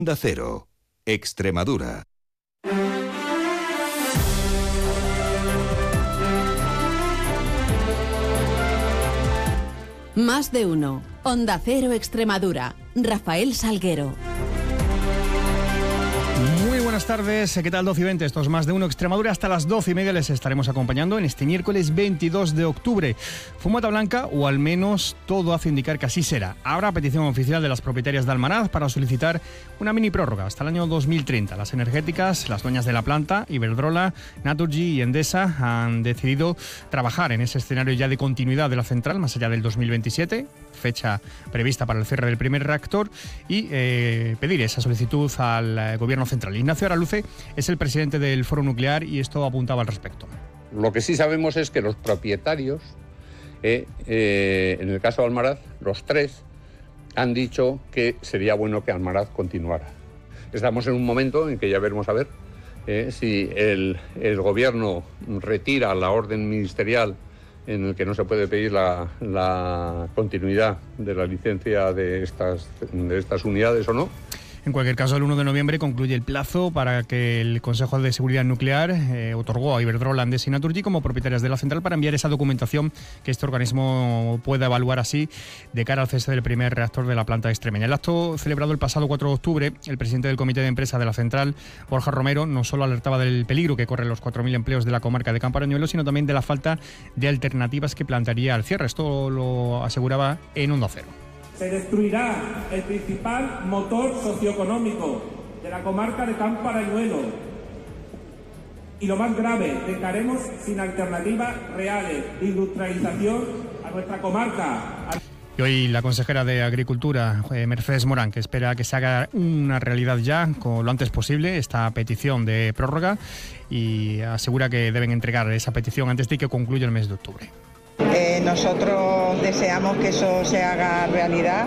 Onda Cero, Extremadura. Más de uno. Onda Cero Extremadura. Rafael Salguero. Muy buenas tardes, ¿qué tal? 12:20, esto es Más de uno Extremadura. Hasta las 12:30 les estaremos acompañando en este miércoles 22 de octubre. Fumata blanca, o al menos todo hace indicar que así será. Habrá petición oficial de las propietarias de Almaraz para solicitar una mini prórroga hasta el año 2030. Las energéticas, las dueñas de la planta, Iberdrola, Naturgy y Endesa, han decidido trabajar en ese escenario ya de continuidad de la central más allá del 2027, fecha prevista para el cierre del primer reactor, y pedir esa solicitud al gobierno central. Ignacio Araluce es el presidente del Foro Nuclear y esto apuntaba al respecto. Lo que sí sabemos es que los propietarios, en el caso de Almaraz, los tres, han dicho que sería bueno que Almaraz continuara. Estamos en un momento en que ya veremos a ver si el gobierno retira la orden ministerial en el que no se puede pedir la continuidad de la licencia de estas unidades o no. En cualquier caso, el 1 de noviembre concluye el plazo para que el Consejo de Seguridad Nuclear otorgó a Iberdrola, Endesa y Naturgy como propietarias de la central para enviar esa documentación que este organismo pueda evaluar así de cara al cese del primer reactor de la planta extremeña. El acto celebrado el pasado 4 de octubre, el presidente del Comité de Empresa de la central, Borja Romero, no solo alertaba del peligro que corren los 4.000 empleos de la comarca de Camparañuelo, sino también de la falta de alternativas que plantearía al cierre. Esto lo aseguraba en Onda Cero. Se destruirá el principal motor socioeconómico de la comarca de Camparañuelo. Y lo más grave, dejaremos sin alternativas reales de industrialización a nuestra comarca. Y hoy la consejera de Agricultura, Mercedes Morán, que espera que se haga una realidad ya con lo antes posible esta petición de prórroga, y asegura que deben entregar esa petición antes de que concluya el mes de octubre. Nosotros deseamos que eso se haga realidad,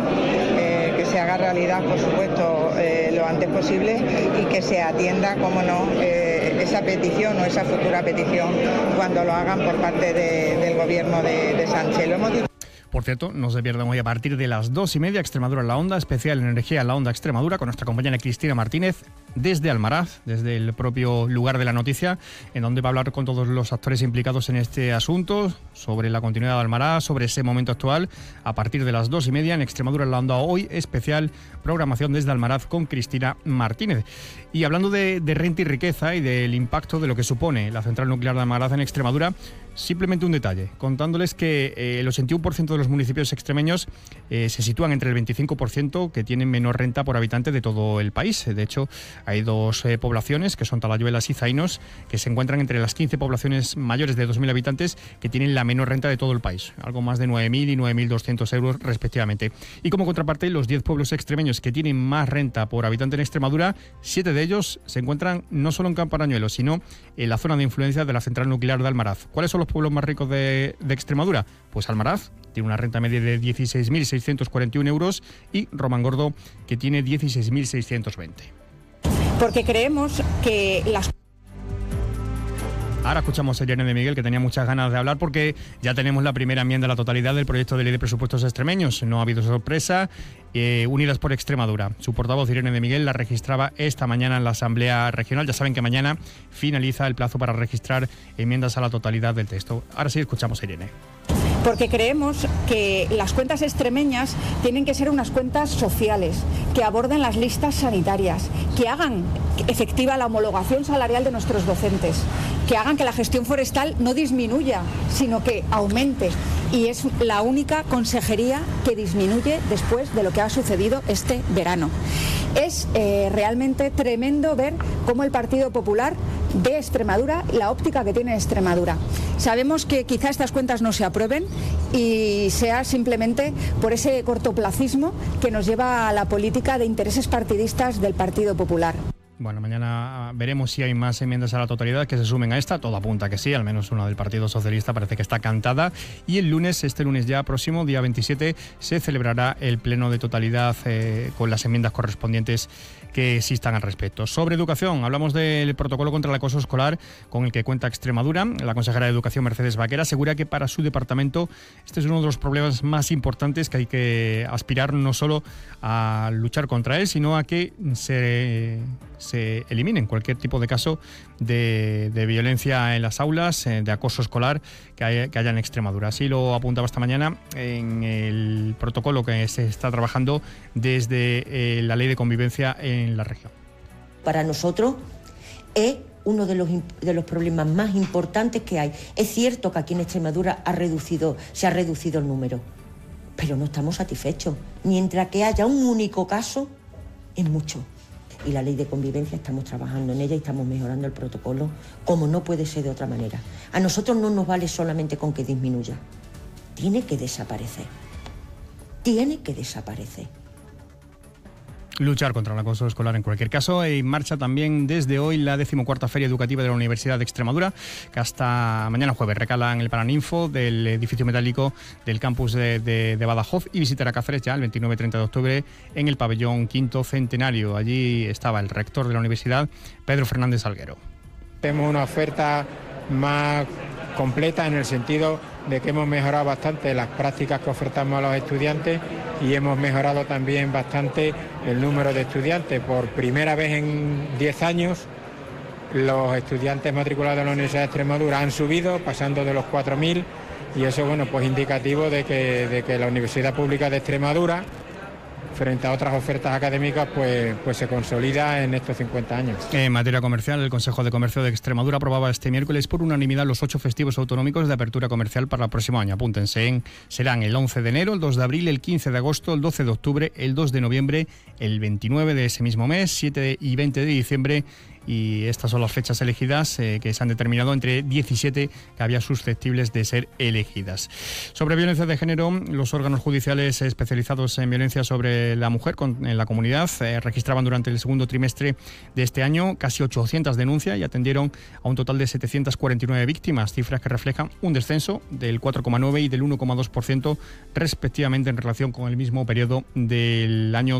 por supuesto, lo antes posible, y que se atienda, como no, esa petición o esa futura petición cuando lo hagan por parte del gobierno de Sánchez. Lo hemos dicho. Por cierto, no se pierdan hoy a partir de las 2:30 Extremadura en la Onda, especial Energía en la Onda Extremadura, con nuestra compañera Cristina Martínez desde Almaraz, desde el propio lugar de la noticia, en donde va a hablar con todos los actores implicados en este asunto, sobre la continuidad de Almaraz, sobre ese momento actual, a partir de las 2:30 en Extremadura en la Onda. Hoy especial programación desde Almaraz con Cristina Martínez. Y hablando de renta y riqueza y del impacto de lo que supone la central nuclear de Almaraz en Extremadura, simplemente un detalle, contándoles que el 81% de los municipios extremeños se sitúan entre el 25% que tienen menor renta por habitante de todo el país. De hecho, hay dos poblaciones, que son Talayuelas y Zainos, que se encuentran entre las 15 poblaciones mayores de 2.000 habitantes que tienen la menor renta de todo el país, algo más de 9.000 y 9.200 euros respectivamente. Y como contraparte, los 10 pueblos extremeños que tienen más renta por habitante en Extremadura, 7 de ellos se encuentran no solo en Camparañuelo, sino en la zona de influencia de la central nuclear de Almaraz. ¿Cuáles son los pueblos más ricos de Extremadura? Pues Almaraz tiene una renta media de 16.641 euros y Romangordo, que tiene 16.620. Porque creemos que las... Ahora escuchamos a Irene de Miguel, que tenía muchas ganas de hablar porque ya tenemos la primera enmienda a la totalidad del proyecto de ley de presupuestos extremeños. No ha habido sorpresa. Unidas por Extremadura. Su portavoz, Irene de Miguel, la registraba esta mañana en la Asamblea Regional. Ya saben que mañana finaliza el plazo para registrar enmiendas a la totalidad del texto. Ahora sí escuchamos a Irene. Porque creemos que las cuentas extremeñas tienen que ser unas cuentas sociales, que aborden las listas sanitarias, que hagan efectiva la homologación salarial de nuestros docentes, que hagan que la gestión forestal no disminuya, sino que aumente. Y es la única consejería que disminuye después de lo que ha sucedido este verano. Es realmente tremendo ver cómo el Partido Popular ve Extremadura, la óptica que tiene Extremadura. Sabemos que quizá estas cuentas no se aprueben y sea simplemente por ese cortoplacismo que nos lleva a la política de intereses partidistas del Partido Popular. Bueno, mañana veremos si hay más enmiendas a la totalidad que se sumen a esta. Todo apunta que sí, al menos una del Partido Socialista parece que está cantada. Y el lunes, este lunes ya próximo, día 27, se celebrará el pleno de totalidad con las enmiendas correspondientes que existan al respecto. Sobre educación, hablamos del protocolo contra el acoso escolar con el que cuenta Extremadura. La consejera de Educación, Mercedes Vaquera, asegura que para su departamento este es uno de los problemas más importantes, que hay que aspirar no solo a luchar contra él, sino a que se eliminen cualquier tipo de caso de violencia en las aulas, de acoso escolar que haya en Extremadura. Así lo apuntaba esta mañana en el protocolo que se está trabajando desde la Ley de Convivencia en la región. Para nosotros es uno de los problemas más importantes que hay. Es cierto que aquí en Extremadura se ha reducido el número, pero no estamos satisfechos. Mientras que haya un único caso, es mucho. Y la Ley de Convivencia estamos trabajando en ella y estamos mejorando el protocolo, como no puede ser de otra manera. A nosotros no nos vale solamente con que disminuya. Tiene que desaparecer. Tiene que desaparecer. Luchar contra el acoso escolar en cualquier caso. En marcha también desde hoy la 14ª Feria Educativa de la Universidad de Extremadura, que hasta mañana jueves recala en el Paraninfo del edificio metálico del campus de Badajoz, y visitará Cáceres ya el 29 y 30 de octubre en el pabellón Quinto Centenario. Allí estaba el rector de la universidad, Pedro Fernández Salguero. Tenemos una oferta más completa en el sentido de que hemos mejorado bastante las prácticas que ofertamos a los estudiantes y hemos mejorado también bastante el número de estudiantes. Por primera vez en 10 años los estudiantes matriculados en la Universidad de Extremadura han subido, pasando de los 4.000, y eso, bueno, pues indicativo de que la Universidad Pública de Extremadura, frente a otras ofertas académicas, pues se consolida en estos 50 años. En materia comercial, el Consejo de Comercio de Extremadura aprobaba este miércoles por unanimidad los 8 festivos autonómicos de apertura comercial para el próximo año. Apúntense, serán el 11 de enero, el 2 de abril, el 15 de agosto, el 12 de octubre, el 2 de noviembre, el 29 de ese mismo mes, 7 y 20 de diciembre. Y estas son las fechas elegidas que se han determinado entre 17 que había susceptibles de ser elegidas. Sobre violencia de género, los órganos judiciales especializados en violencia sobre la mujer en la comunidad registraban durante el segundo trimestre de este año casi 800 denuncias y atendieron a un total de 749 víctimas, cifras que reflejan un descenso del 4,9% y del 1,2% respectivamente en relación con el mismo periodo del año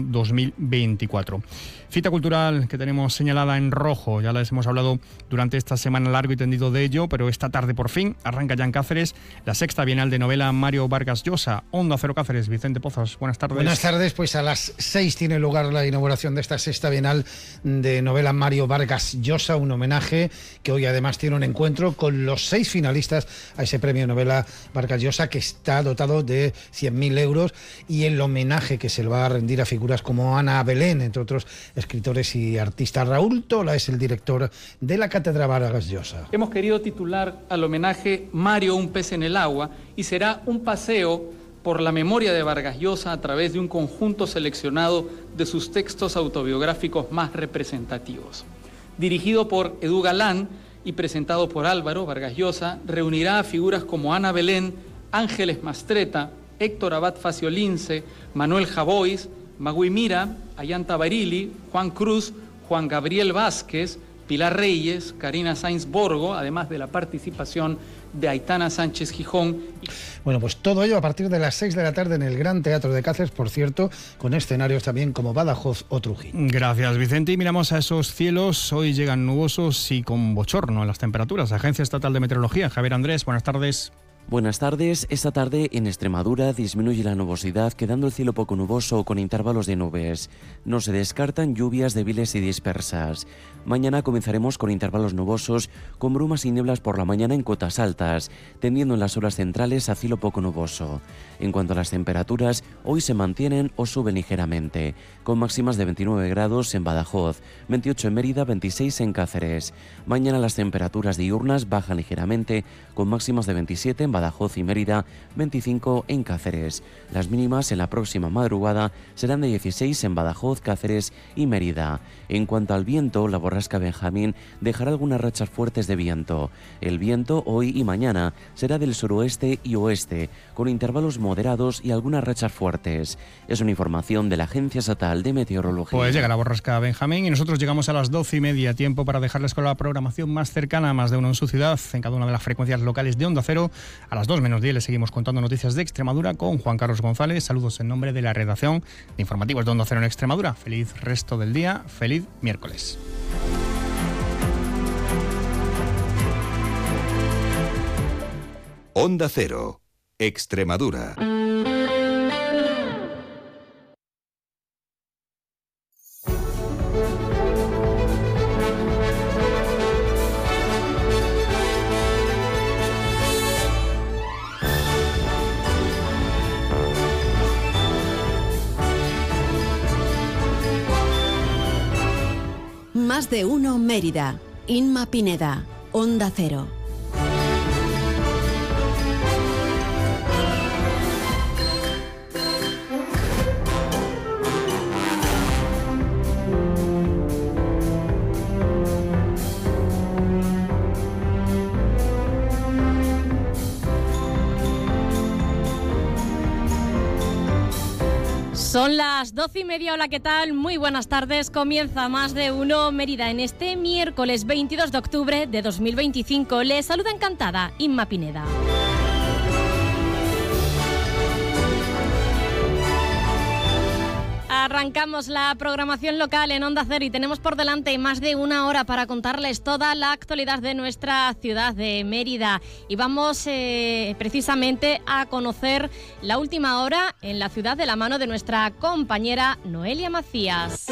2024. Cita cultural que tenemos señalada en rojo, ya les hemos hablado durante esta semana largo y tendido de ello, pero esta tarde por fin arranca ya en Cáceres la 6ª Bienal de Novela Mario Vargas Llosa. Onda Cero Cáceres, Vicente Pozas, buenas tardes. Buenas tardes, pues a las 6 tiene lugar la inauguración de esta 6ª Bienal de Novela Mario Vargas Llosa, un homenaje que hoy además tiene un encuentro con los 6 finalistas a ese premio Novela Vargas Llosa, que está dotado de 100.000 euros, y el homenaje que se le va a rendir a figuras como Ana Belén, entre otros escritores y artistas. Raúl Tola es el director de la Cátedra Vargas Llosa. Hemos querido titular al homenaje Mario, un pez en el agua, y será un paseo por la memoria de Vargas Llosa a través de un conjunto seleccionado de sus textos autobiográficos más representativos. Dirigido por Edu Galán y presentado por Álvaro, Vargas Llosa reunirá a figuras como Ana Belén, Ángeles Mastreta, Héctor Abad Faciolince, Manuel Javois, Magui Mira, Ayanta Barili, Juan Cruz, Juan Gabriel Vázquez, Pilar Reyes, Karina Sainz Borgo, además de la participación de Aitana Sánchez Gijón. Bueno, pues todo ello a partir de las 6 de la tarde en el Gran Teatro de Cáceres, por cierto, con escenarios también como Badajoz o Trujillo. Gracias, Vicente. Y miramos a esos cielos. Hoy llegan nubosos y con bochorno en las temperaturas. Agencia Estatal de Meteorología, Javier Andrés, buenas tardes. Buenas tardes. Esta tarde en Extremadura disminuye la nubosidad, quedando el cielo poco nuboso con intervalos de nubes. No se descartan lluvias débiles y dispersas. Mañana comenzaremos con intervalos nubosos, con brumas y nieblas por la mañana en cotas altas, tendiendo en las horas centrales a cielo poco nuboso. En cuanto a las temperaturas, hoy se mantienen o suben ligeramente, con máximas de 29 grados en Badajoz, 28 en Mérida, 26 en Cáceres. Mañana las temperaturas diurnas bajan ligeramente, con máximas de 27 en Badajoz y Mérida, 25 en Cáceres. Las mínimas en la próxima madrugada serán de 16 en Badajoz, Cáceres y Mérida. En cuanto al viento, la borrasca Benjamín dejará algunas rachas fuertes de viento. El viento hoy y mañana será del suroeste y oeste, con intervalos moderados y algunas rachas fuertes. Es una información de la Agencia Estatal de Meteorología. Pues llega la borrasca Benjamín y nosotros llegamos a las 12:30, tiempo para dejarles con la programación más cercana, más de uno en su ciudad, en cada una de las frecuencias locales de Onda Cero. A las 2 menos 10 le seguimos contando noticias de Extremadura con Juan Carlos González. Saludos en nombre de la redacción de informativos de Onda Cero en Extremadura. Feliz resto del día, feliz miércoles. Onda Cero, Extremadura. Más de uno Mérida. Inma Pineda, Onda Cero. Son las 12:30, hola, ¿qué tal? Muy buenas tardes, comienza Más de uno Mérida en este miércoles 22 de octubre de 2025. Les saluda encantada Inma Pineda. Arrancamos la programación local en Onda Cero y tenemos por delante más de una hora para contarles toda la actualidad de nuestra ciudad de Mérida. Y vamos precisamente a conocer la última hora en la ciudad de la mano de nuestra compañera Noelia Macías.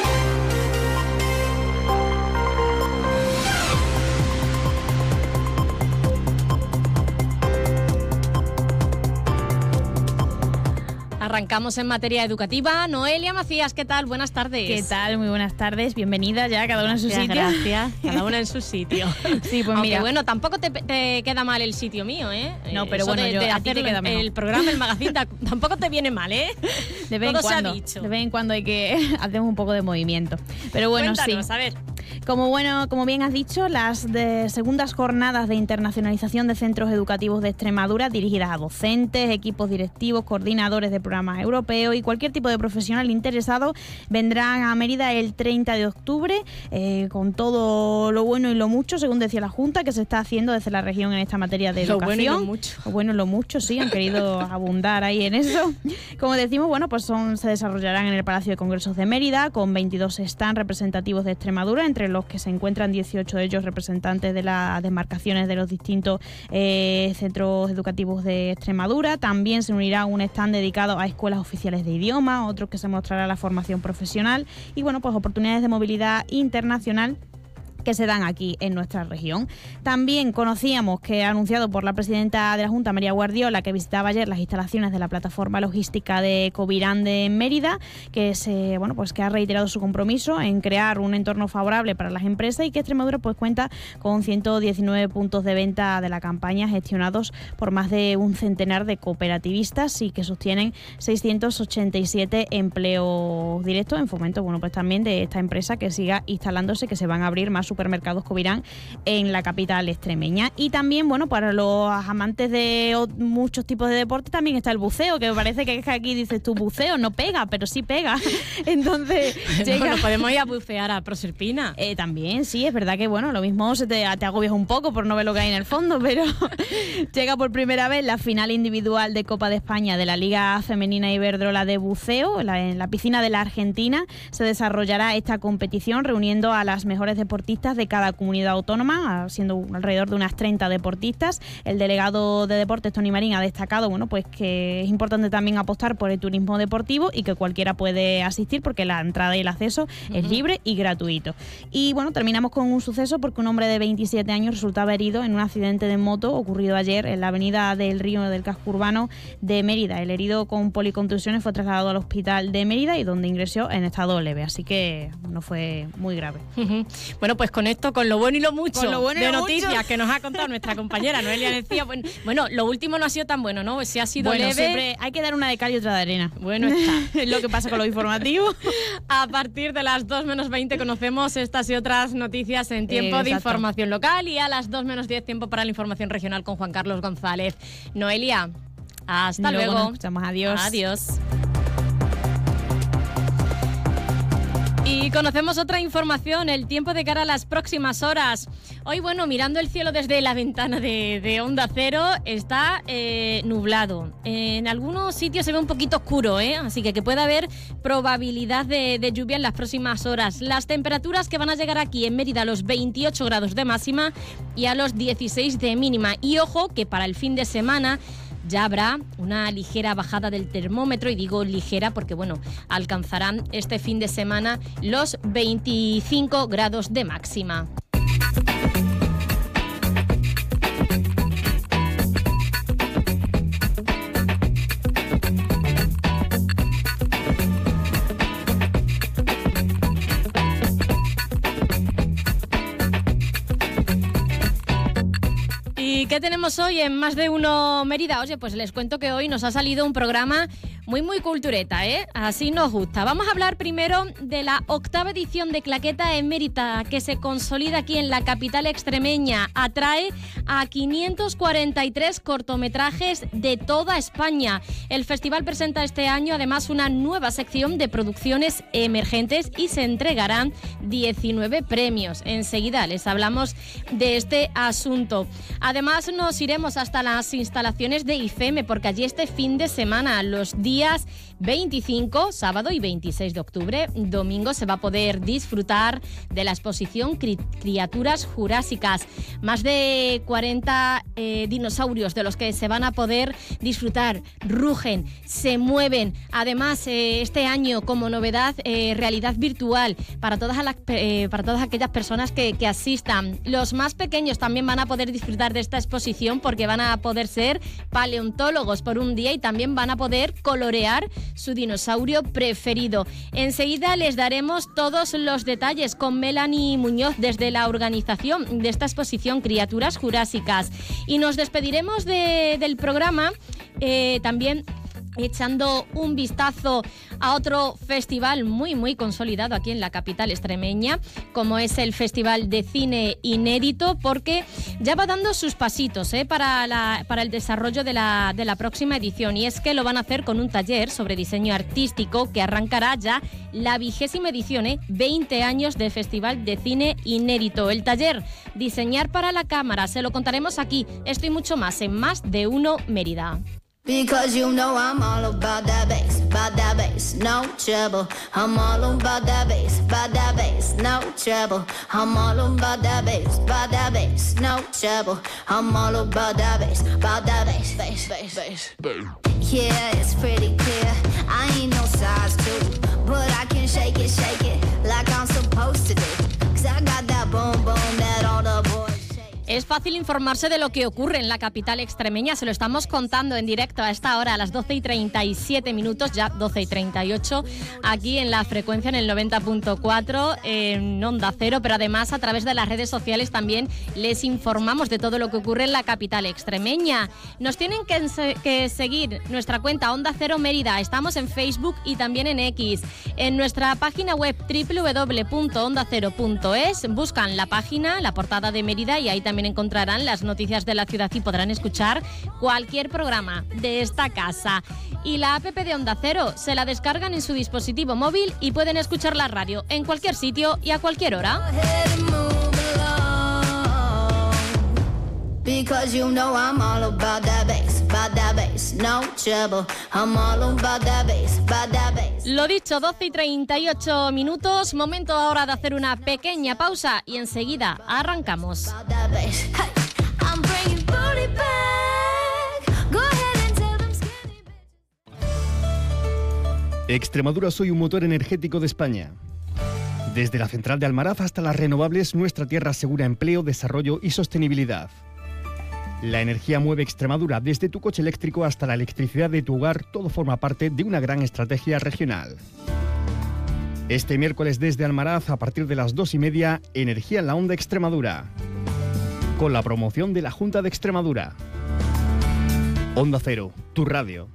Arrancamos en materia educativa. Noelia Macías, ¿qué tal? Buenas tardes. ¿Qué tal? Muy buenas tardes. Bienvenida ya, cada una en su sitio. Gracias, cada una en su sitio. Sí, pues aunque mira. bueno, tampoco te queda mal el sitio mío, ¿eh? No, pero eso bueno, de a ti te queda mejor. El programa, el magazine, tampoco te viene mal, ¿eh? De vez en Todo cuando. se ha dicho. De vez en cuando hay que hacemos un poco de movimiento. Pero bueno, Cuéntanos, sí. a ver. Como bien has dicho, las segundas jornadas de internacionalización de centros educativos de Extremadura dirigidas a docentes, equipos directivos, coordinadores de programas europeos y cualquier tipo de profesional interesado vendrán a Mérida el 30 de octubre con todo lo bueno y lo mucho, según decía la Junta, que se está haciendo desde la región en esta materia de educación. Lo bueno y lo mucho. Lo bueno y lo mucho, sí, han querido abundar ahí en eso. Como decimos, bueno, pues se desarrollarán en el Palacio de Congresos de Mérida con 22 stands representativos de Extremadura, entre los que se encuentran 18 de ellos representantes de las demarcaciones de los distintos centros educativos de Extremadura. También se unirá un stand dedicado a escuelas oficiales de idioma, otro que se mostrará la formación profesional y bueno, pues oportunidades de movilidad internacional que se dan aquí en nuestra región. También conocíamos que anunciado por la presidenta de la Junta, María Guardiola, que visitaba ayer las instalaciones de la plataforma logística de Covirán de Mérida, que ha reiterado su compromiso en crear un entorno favorable para las empresas y que Extremadura pues cuenta con 119 puntos de venta de la campaña gestionados por más de un centenar de cooperativistas y que sostienen 687 empleos directos en fomento, bueno, pues también de esta empresa que siga instalándose, que se van a abrir más supermercados Covirán en la capital extremeña. Y también, bueno, para los amantes de muchos tipos de deporte también está el buceo, que me parece que es que aquí dices tú buceo, no pega, pero sí pega. Entonces, Bueno, podemos ir a bucear a Proserpina. También, sí, es verdad que, bueno, lo mismo te agobias un poco por no ver lo que hay en el fondo, pero llega por primera vez la final individual de Copa de España de la Liga Femenina Iberdrola de Buceo. En la piscina de la Argentina se desarrollará esta competición reuniendo a las mejores deportistas de cada comunidad autónoma, siendo alrededor de unas 30 deportistas. El delegado de Deportes, Tony Marín, ha destacado, bueno, pues que es importante también apostar por el turismo deportivo y que cualquiera puede asistir porque la entrada y el acceso es libre y gratuito. Y bueno, terminamos con un suceso porque un hombre de 27 años resultaba herido en un accidente de moto ocurrido ayer en la avenida del Río del casco urbano de Mérida. El herido con policontusiones fue trasladado al hospital de Mérida y donde ingresó en estado leve, así que no fue muy grave. Bueno, pues con esto, con lo bueno y lo mucho de noticias mucho que nos ha contado nuestra compañera Noelia decía, bueno, lo último no ha sido tan bueno, ¿no? Si ha sido leve. Siempre hay que dar una de cal y otra de arena. Bueno, está. Es lo que pasa con los informativos. A partir de las 2 menos 20 conocemos estas y otras noticias en tiempo de información local y a las 2 menos 10 tiempo para la información regional con Juan Carlos González. Noelia, hasta luego. Nos escuchamos, adiós. Adiós. Y Y conocemos otra información, el tiempo de cara a las próximas horas. Hoy, bueno, mirando el cielo desde la ventana de Onda Cero, está nublado. En algunos sitios se ve un poquito oscuro, así que puede haber probabilidad de lluvia en las próximas horas. Las temperaturas que van a llegar aquí en Mérida a los 28 grados de máxima y a los 16 de mínima. Y ojo que para el fin de semana ya habrá una ligera bajada del termómetro, y digo ligera porque, bueno, alcanzarán este fin de semana los 25 grados de máxima. ¿Y qué tenemos hoy en Más de Uno Mérida? Oye, pues les cuento que hoy nos ha salido un programa muy cultureta, Así nos gusta. Vamos a hablar primero de la 8ª edición de Claqueta en Mérida, que se consolida aquí en la capital extremeña. Atrae a 543 cortometrajes de toda España. El festival presenta este año además una nueva sección de producciones emergentes y se entregarán 19 premios. Enseguida les hablamos de este asunto. Además nos iremos hasta las instalaciones de IFEME, porque allí este fin de semana, los días 25, sábado y 26 de octubre, domingo, se va a poder disfrutar de la exposición Criaturas Jurásicas. Más de 40 dinosaurios de los que se van a poder disfrutar. Rugen, se mueven. Además, este año, como novedad, realidad virtual para todas aquellas personas que asistan. Los más pequeños también van a poder disfrutar de esta exposición, porque van a poder ser paleontólogos por un día y también van a poder colorear su dinosaurio preferido. Enseguida les daremos todos los detalles con Melanie Muñoz desde la organización de esta exposición Criaturas Jurásicas. Y nos despediremos del programa también echando un vistazo a otro festival muy consolidado aquí en la capital extremeña, como es el Festival de Cine Inédito, porque ya va dando sus pasitos para el desarrollo de la próxima edición, y es que lo van a hacer con un taller sobre diseño artístico que arrancará ya la 20ª edición, 20 años de Festival de Cine Inédito. El taller Diseñar para la Cámara, se lo contaremos aquí, esto y mucho más en Más de Uno Mérida. Because you know I'm all about that bass, no trouble. I'm all about that bass, no trouble. I'm all about that bass, no trouble. I'm all about that bass, bass. Yeah, it's pretty clear. I ain't no size 2, but I can shake it like I'm supposed to do. 'Cause I got that boom that all the boys. Es fácil informarse de lo que ocurre en la capital extremeña, se lo estamos contando en directo a esta hora, a las 12:37 minutos, ya 12:38, aquí en la frecuencia, en el 90.4, en Onda Cero, pero además a través de las redes sociales también les informamos de todo lo que ocurre en la capital extremeña. Nos tienen que seguir nuestra cuenta Onda Cero Mérida, estamos en Facebook y también en X. En nuestra página web www.ondacero.es buscan la página, la portada de Mérida, y ahí también encontrarán las noticias de la ciudad y podrán escuchar cualquier programa de esta casa. Y la app de Onda Cero se la descargan en su dispositivo móvil y pueden escuchar la radio en cualquier sitio y a cualquier hora. Because you know I'm all about that bass, no trouble. I'm all about that bass. Lo dicho, 12:38 minutos, momento ahora de hacer una pequeña pausa y enseguida arrancamos. Extremadura, soy un motor energético de España. Desde la central de Almaraz hasta las renovables, nuestra tierra asegura empleo, desarrollo y sostenibilidad. La energía mueve Extremadura, desde tu coche eléctrico hasta la electricidad de tu hogar, todo forma parte de una gran estrategia regional. Este miércoles desde Almaraz, a partir de las 2:30, Energía en la Onda Extremadura, con la promoción de la Junta de Extremadura. Onda Cero, tu radio.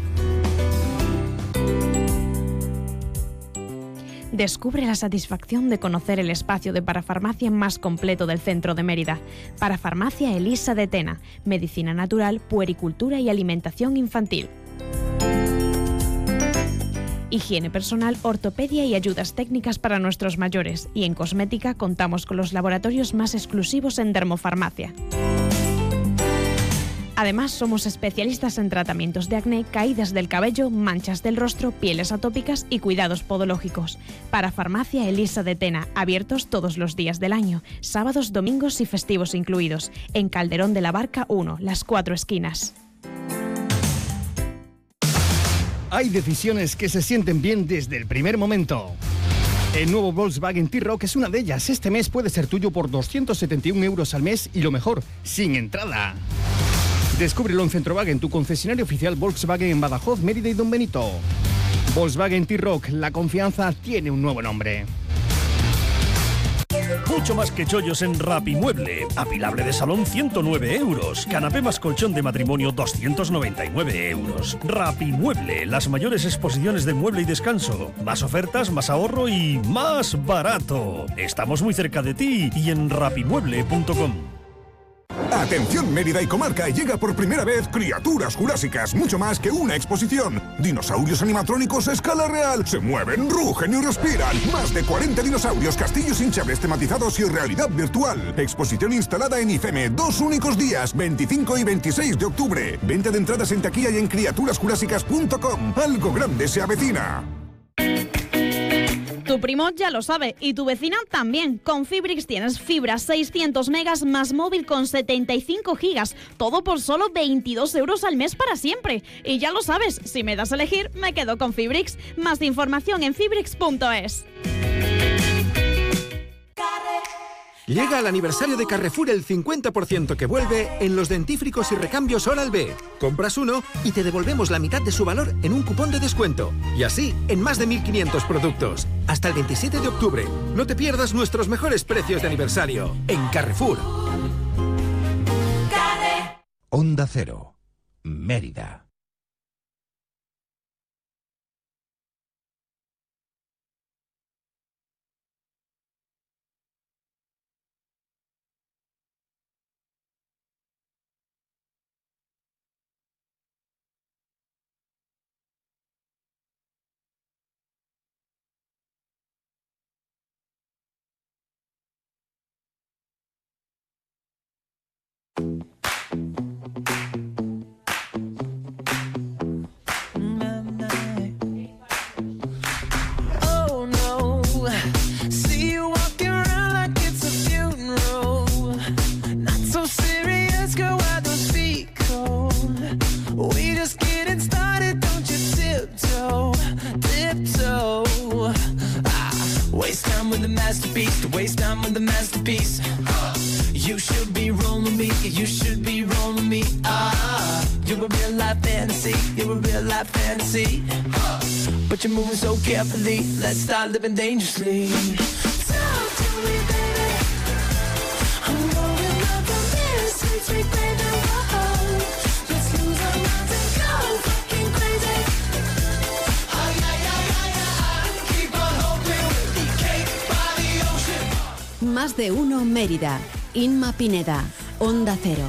Descubre la satisfacción de conocer el espacio de parafarmacia más completo del centro de Mérida. Parafarmacia Elisa de Tena, medicina natural, puericultura y alimentación infantil. higiene personal, ortopedia y ayudas técnicas para nuestros mayores. Y en cosmética contamos con los laboratorios más exclusivos en dermofarmacia. Además, somos especialistas en tratamientos de acné, caídas del cabello, manchas del rostro, pieles atópicas y cuidados podológicos. Para Farmacia Elisa de Tena, abiertos todos los días del año, sábados, domingos y festivos incluidos. En Calderón de la Barca 1, Las Cuatro Esquinas. Hay decisiones que se sienten bien desde el primer momento. El nuevo Volkswagen T-Roc es una de ellas. Este mes puede ser tuyo por 271 euros al mes y lo mejor, sin entrada. Descúbrelo en Centrowagen, tu concesionario oficial Volkswagen en Badajoz, Mérida y Don Benito. Volkswagen T-Roc, la confianza tiene un nuevo nombre. Mucho más que chollos en Rapimueble. Apilable de salón 109 euros. Canapé más colchón de matrimonio 299 euros. Rapimueble, las mayores exposiciones de mueble y descanso. Más ofertas, más ahorro y más barato. Estamos muy cerca de ti y en rapimueble.com. Atención Mérida y comarca, llega por primera vez Criaturas Jurásicas, mucho más que una exposición. Dinosaurios animatrónicos a escala real, se mueven, rugen y respiran. Más de 40 dinosaurios, castillos hinchables tematizados y realidad virtual. Exposición instalada en IFEME, 2 únicos días, 25 y 26 de octubre. Venta de entradas en taquilla y en criaturasjurásicas.com. Algo grande se avecina. Tu primo ya lo sabe y tu vecina también. Con Fibrix tienes fibra 600 megas más móvil con 75 gigas. Todo por solo 22 euros al mes para siempre. Y ya lo sabes, si me das a elegir, me quedo con Fibrix. Más información en fibrix.es. Llega el aniversario de Carrefour el 50% que vuelve en los dentífricos y recambios Oral-B. Compras uno y te devolvemos la mitad de su valor en un cupón de descuento. Y así en más de 1.500 productos. Hasta el 27 de octubre. No te pierdas nuestros mejores precios de aniversario. En Carrefour. Onda Cero, Mérida. But you're moving so carefully, let's start living dangerously. Talk to me, baby. I'm rolling up the mirrors, sweet baby, whoa. Let's lose our minds and go fucking crazy. Ay, ay, ay, ay, ay, keep on hoping we'll be cake by the ocean. Más de uno Mérida. Inma Pineda, Onda Cero.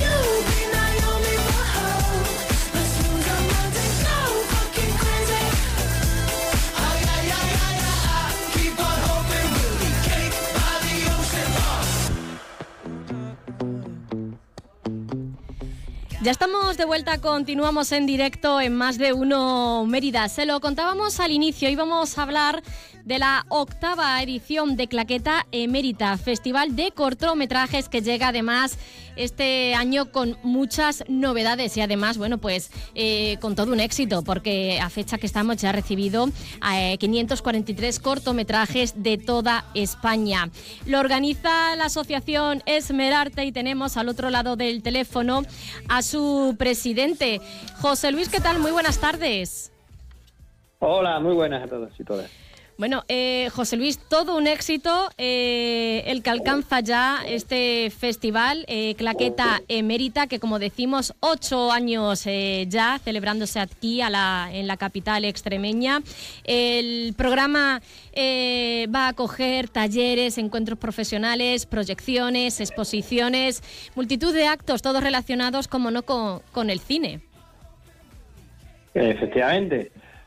Ya estamos de vuelta, continuamos en directo en Más de Uno Mérida. Se lo contábamos al inicio, íbamos a hablar de la 8ª edición de Claqueta Emérita, festival de cortometrajes que llega además este año con muchas novedades y además, bueno, pues con todo un éxito, porque a fecha que estamos ya ha recibido 543 cortometrajes de toda España. Lo organiza la asociación Esmerarte y tenemos al otro lado del teléfono a su presidente. José Luis, ¿qué tal? Muy buenas tardes. Hola, muy buenas a todos y todas. Bueno, José Luis, todo un éxito el que alcanza ya este festival, Claqueta Emérita, que como decimos, 8 años ya celebrándose aquí en la capital extremeña. El programa va a acoger talleres, encuentros profesionales, proyecciones, exposiciones, multitud de actos, todos relacionados, como no, con el cine. Efectivamente.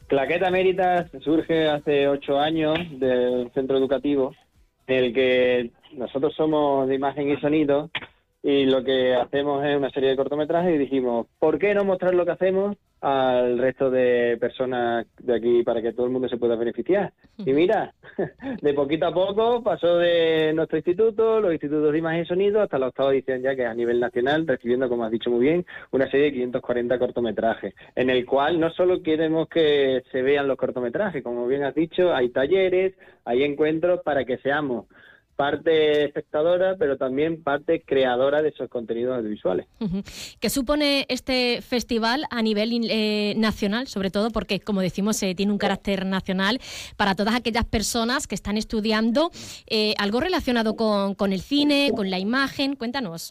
Claqueta Mérida surge hace 8 años del centro educativo, en el que nosotros somos de imagen y sonido, y lo que hacemos es una serie de cortometrajes y dijimos, ¿por qué no mostrar lo que hacemos al resto de personas de aquí para que todo el mundo se pueda beneficiar? Y mira, de poquito a poco pasó de nuestro instituto, los institutos de imagen y sonido, hasta la 8ª edición ya, que es a nivel nacional, recibiendo, como has dicho muy bien, una serie de 540 cortometrajes, en el cual no solo queremos que se vean los cortometrajes, como bien has dicho, hay talleres, hay encuentros para que seamos parte espectadora, pero también parte creadora de esos contenidos audiovisuales. ¿Qué supone este festival a nivel nacional, sobre todo porque, como decimos, tiene un carácter nacional para todas aquellas personas que están estudiando algo relacionado con el cine, con la imagen? Cuéntanos.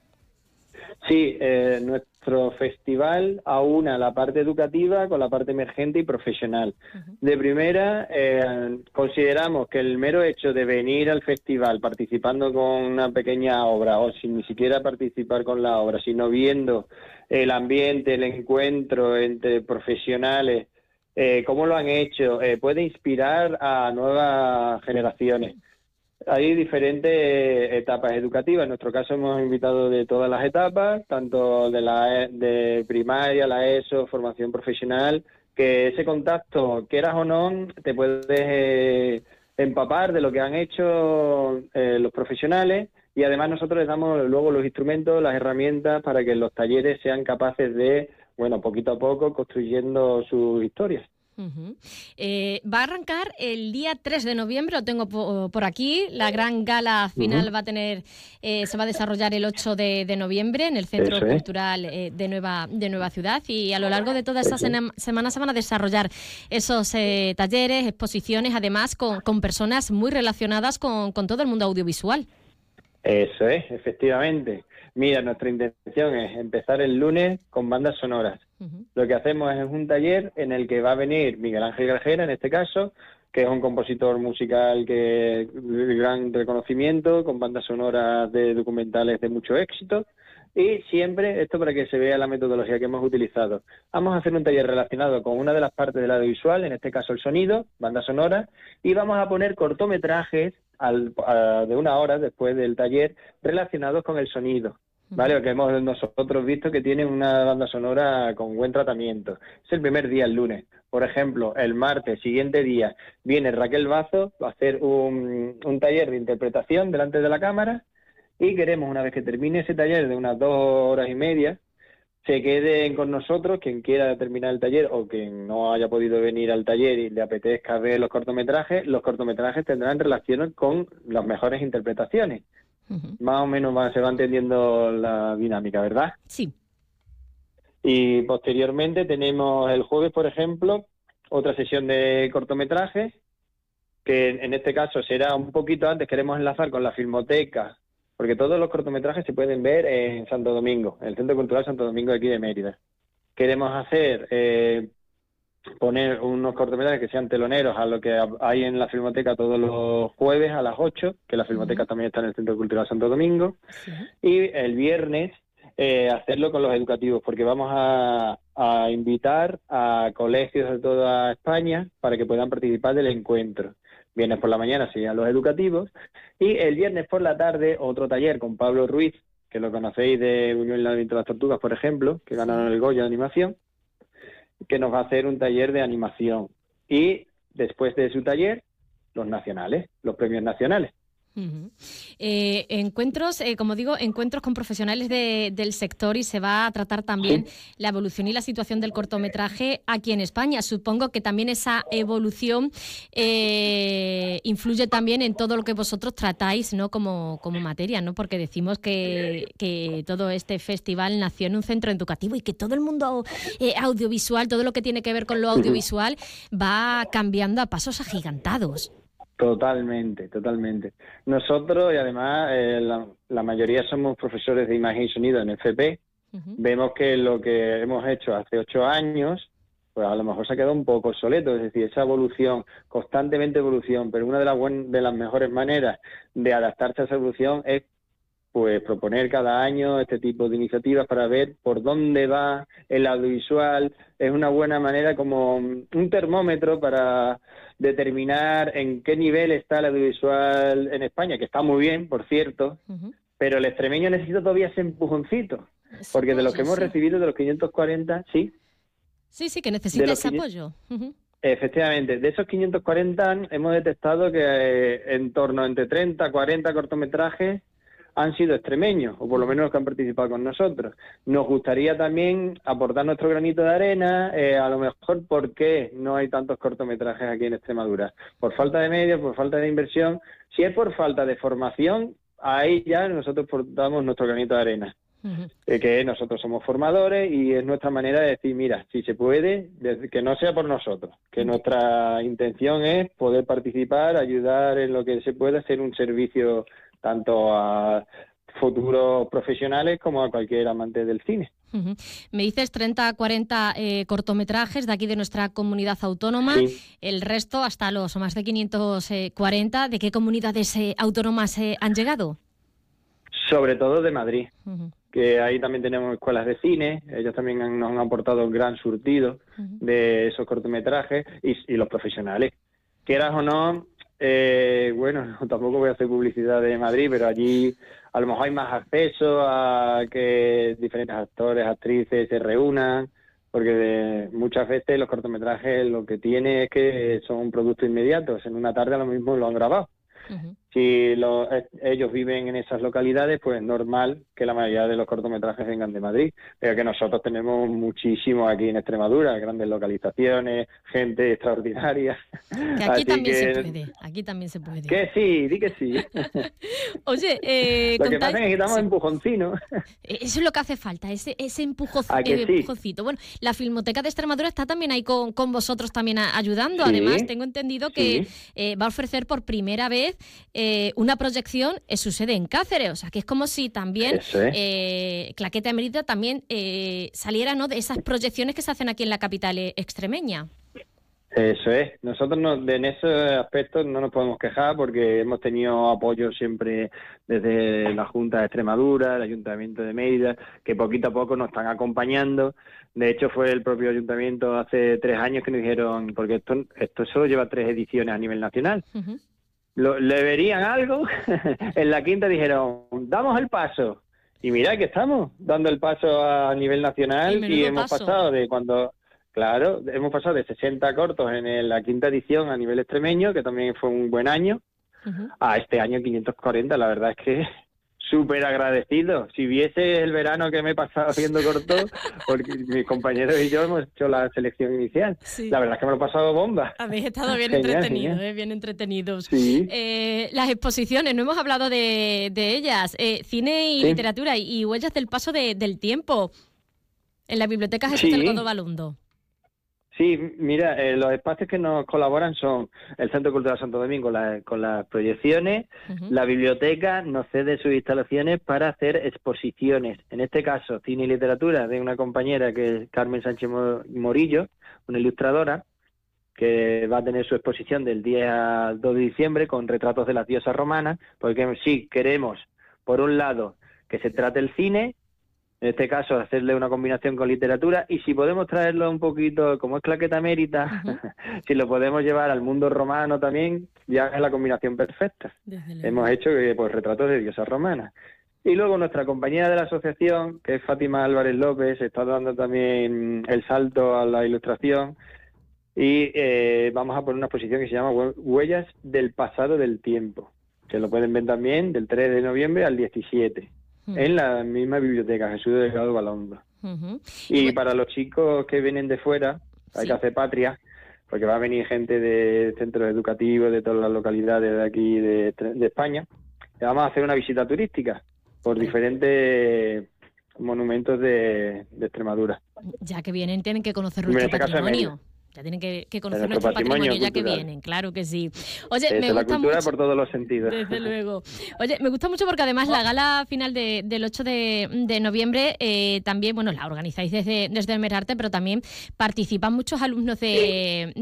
Sí, nuestro festival aúna la parte educativa con la parte emergente y profesional. De primera, consideramos que el mero hecho de venir al festival participando con una pequeña obra, o sin ni siquiera participar con la obra, sino viendo el ambiente, el encuentro entre profesionales, cómo lo han hecho, puede inspirar a nuevas generaciones. Hay diferentes etapas educativas. En nuestro caso hemos invitado de todas las etapas, tanto de primaria, la ESO, formación profesional, que ese contacto, quieras o no, te puedes empapar de lo que han hecho los profesionales, y además nosotros les damos luego los instrumentos, las herramientas para que los talleres sean capaces de, bueno, poquito a poco, construyendo sus historias. Va a arrancar el día 3 de noviembre, lo tengo por aquí. La gran gala final va a tener, se va a desarrollar el 8 de noviembre en el Centro Cultural de Nueva Ciudad, y a lo largo de toda esa semana se van a desarrollar esos talleres, exposiciones, además con personas muy relacionadas con todo el mundo audiovisual. Eso es, efectivamente. Mira, nuestra intención es empezar el lunes con bandas sonoras. Lo que hacemos es un taller en el que va a venir Miguel Ángel Grajera, en este caso, que es un compositor musical de gran reconocimiento, con bandas sonoras de documentales de mucho éxito, y siempre, esto para que se vea la metodología que hemos utilizado, vamos a hacer un taller relacionado con una de las partes del audiovisual, en este caso el sonido, banda sonora, y vamos a poner cortometrajes de 1 hora después del taller relacionados con el sonido. ¿Vale? Que hemos nosotros visto que tiene una banda sonora con buen tratamiento. Es el primer día, el lunes. Por ejemplo, el martes, siguiente día, viene Raquel Bazo a hacer un taller de interpretación delante de la cámara, y queremos, una vez que termine ese taller de unas 2 horas y media, se queden con nosotros quien quiera terminar el taller o quien no haya podido venir al taller y le apetezca ver los cortometrajes. Los cortometrajes tendrán relación con las mejores interpretaciones. Más o menos se va entendiendo la dinámica, ¿verdad? Sí. Y posteriormente tenemos el jueves, por ejemplo, otra sesión de cortometrajes, que en este caso será un poquito antes. Queremos enlazar con la Filmoteca, porque todos los cortometrajes se pueden ver en Santo Domingo, en el Centro Cultural Santo Domingo de aquí de Mérida. Queremos hacer poner unos cortometrajes que sean teloneros a lo que hay en la Filmoteca todos los jueves a las 8, que la Filmoteca también está en el Centro Cultural Santo Domingo, y el viernes hacerlo con los educativos, porque vamos a invitar a colegios de toda España para que puedan participar del encuentro. Viernes por la mañana serían los educativos, y el viernes por la tarde otro taller con Pablo Ruiz, que lo conocéis de Unión y Laberinto de las Tortugas, por ejemplo, que ganaron el Goya de animación, que nos va a hacer un taller de animación. Y después de su taller, los nacionales, los premios nacionales. Encuentros, como digo, encuentros con profesionales del sector, y se va a tratar también la evolución y la situación del cortometraje aquí en España. Supongo que también esa evolución influye también en todo lo que vosotros tratáis, ¿no? como materia, ¿no? Porque decimos que todo este festival nació en un centro educativo y que todo el mundo audiovisual, todo lo que tiene que ver con lo audiovisual, va cambiando a pasos agigantados. Totalmente, totalmente. Nosotros, y además la mayoría somos profesores de imagen y sonido en FP, vemos que lo que hemos hecho hace 8 años, pues a lo mejor se ha quedado un poco obsoleto. Es decir, esa evolución, constantemente evolución, pero una de las mejores maneras de adaptarse a esa evolución es pues proponer cada año este tipo de iniciativas para ver por dónde va el audiovisual. Es una buena manera, como un termómetro para determinar en qué nivel está el audiovisual en España, que está muy bien, por cierto, pero el extremeño necesita todavía ese empujoncito, porque de los que hemos recibido, de los 540, sí. Sí, que necesita ese apoyo. Efectivamente, de esos 540 hemos detectado que en torno entre 30 a 40 cortometrajes han sido extremeños, o por lo menos los que han participado con nosotros. Nos gustaría también aportar nuestro granito de arena, a lo mejor por qué no hay tantos cortometrajes aquí en Extremadura. Por falta de medios, por falta de inversión. Si es por falta de formación, ahí ya nosotros damos nuestro granito de arena. Que nosotros somos formadores y es nuestra manera de decir, mira, si se puede, que no sea por nosotros, que nuestra intención es poder participar, ayudar en lo que se pueda, hacer un servicio tanto a futuros profesionales como a cualquier amante del cine. Me dices 30 a 40 cortometrajes de aquí de nuestra comunidad autónoma, el resto hasta los más de 540, ¿de qué comunidades autónomas han llegado? Sobre todo de Madrid, que ahí también tenemos escuelas de cine, ellos también nos han aportado un gran surtido de esos cortometrajes y los profesionales. Quieras o no, bueno, tampoco voy a hacer publicidad de Madrid, pero allí a lo mejor hay más acceso a que diferentes actores, actrices se reúnan, porque muchas veces los cortometrajes lo que tiene es que son productos inmediatos, en una tarde a lo mismo lo han grabado. Si ellos viven en esas localidades, pues es normal que la mayoría de los cortometrajes vengan de Madrid, pero que nosotros tenemos muchísimo aquí en Extremadura, grandes localizaciones, gente extraordinaria. Que aquí también se puede, aquí también se puede. Que sí, di que sí. Oye, lo que pasa es que necesitamos empujoncino. Eso es lo que hace falta, ese empujoncito. Bueno, la Filmoteca de Extremadura está también ahí con vosotros también ayudando. Además, tengo entendido que va a ofrecer por primera vez una proyección en su sede en Cáceres, o sea que es como si también Claqueta de Mérida también saliera, ¿no?, de esas proyecciones que se hacen aquí en la capital extremeña. Eso es, nosotros en ese aspecto no nos podemos quejar porque hemos tenido apoyo siempre desde la Junta de Extremadura, el Ayuntamiento de Mérida, que poquito a poco nos están acompañando. De hecho fue el propio Ayuntamiento hace 3 años que nos dijeron, porque esto solo lleva 3 ediciones a nivel nacional, ¿le verían algo? En la quinta dijeron, damos el paso. Y mira que estamos dando el paso a nivel nacional y hemos pasado de hemos pasado de 60 cortos en la quinta edición a nivel extremeño, que también fue un buen año, a este año 540. La verdad es que súper agradecido. Si viese el verano que me he pasado haciendo cortos, porque mis compañeros y yo hemos hecho la selección inicial. La verdad es que me lo he pasado bomba. Habéis estado bien entretenidos, bien entretenidos. Las exposiciones, no hemos hablado de ellas. Cine y literatura y huellas del paso del tiempo en la Biblioteca Jesús del Godo Balundo. Sí, mira, los espacios que nos colaboran son el Centro Cultural Santo Domingo con las proyecciones, la biblioteca nos cede sus instalaciones para hacer exposiciones, en este caso cine y literatura de una compañera que es Carmen Sánchez Morillo, una ilustradora, que va a tener su exposición del día 2 de diciembre con retratos de las diosas romanas, porque sí queremos, por un lado, que se trate el cine, en este caso hacerle una combinación con literatura, y si podemos traerlo un poquito, como es Claqueta Mérida, si lo podemos llevar al mundo romano también, ya es la combinación perfecta. Hemos hecho pues retratos de diosas romanas. Y luego nuestra compañera de la asociación, que es Fátima Álvarez López, está dando también el salto a la ilustración, y vamos a poner una exposición que se llama Huellas del pasado del tiempo, que lo pueden ver también del 3 de noviembre al 17. En la misma biblioteca Jesús del Godo Balundo. Y para los chicos que vienen de fuera, hay que hacer patria, porque va a venir gente de centros educativos, de todas las localidades de aquí de España. Le vamos a hacer una visita turística por diferentes monumentos de Extremadura. Ya que vienen, tienen que conocer nuestro patrimonio. Ya tienen que conocer nuestro patrimonio ya que vienen, claro que sí. Oye, me gusta la cultura mucho, por todos los sentidos. Desde luego. Oye, me gusta mucho porque además la gala final del 8 de noviembre también, bueno, la organizáis desde el Merarte, pero también participan muchos alumnos del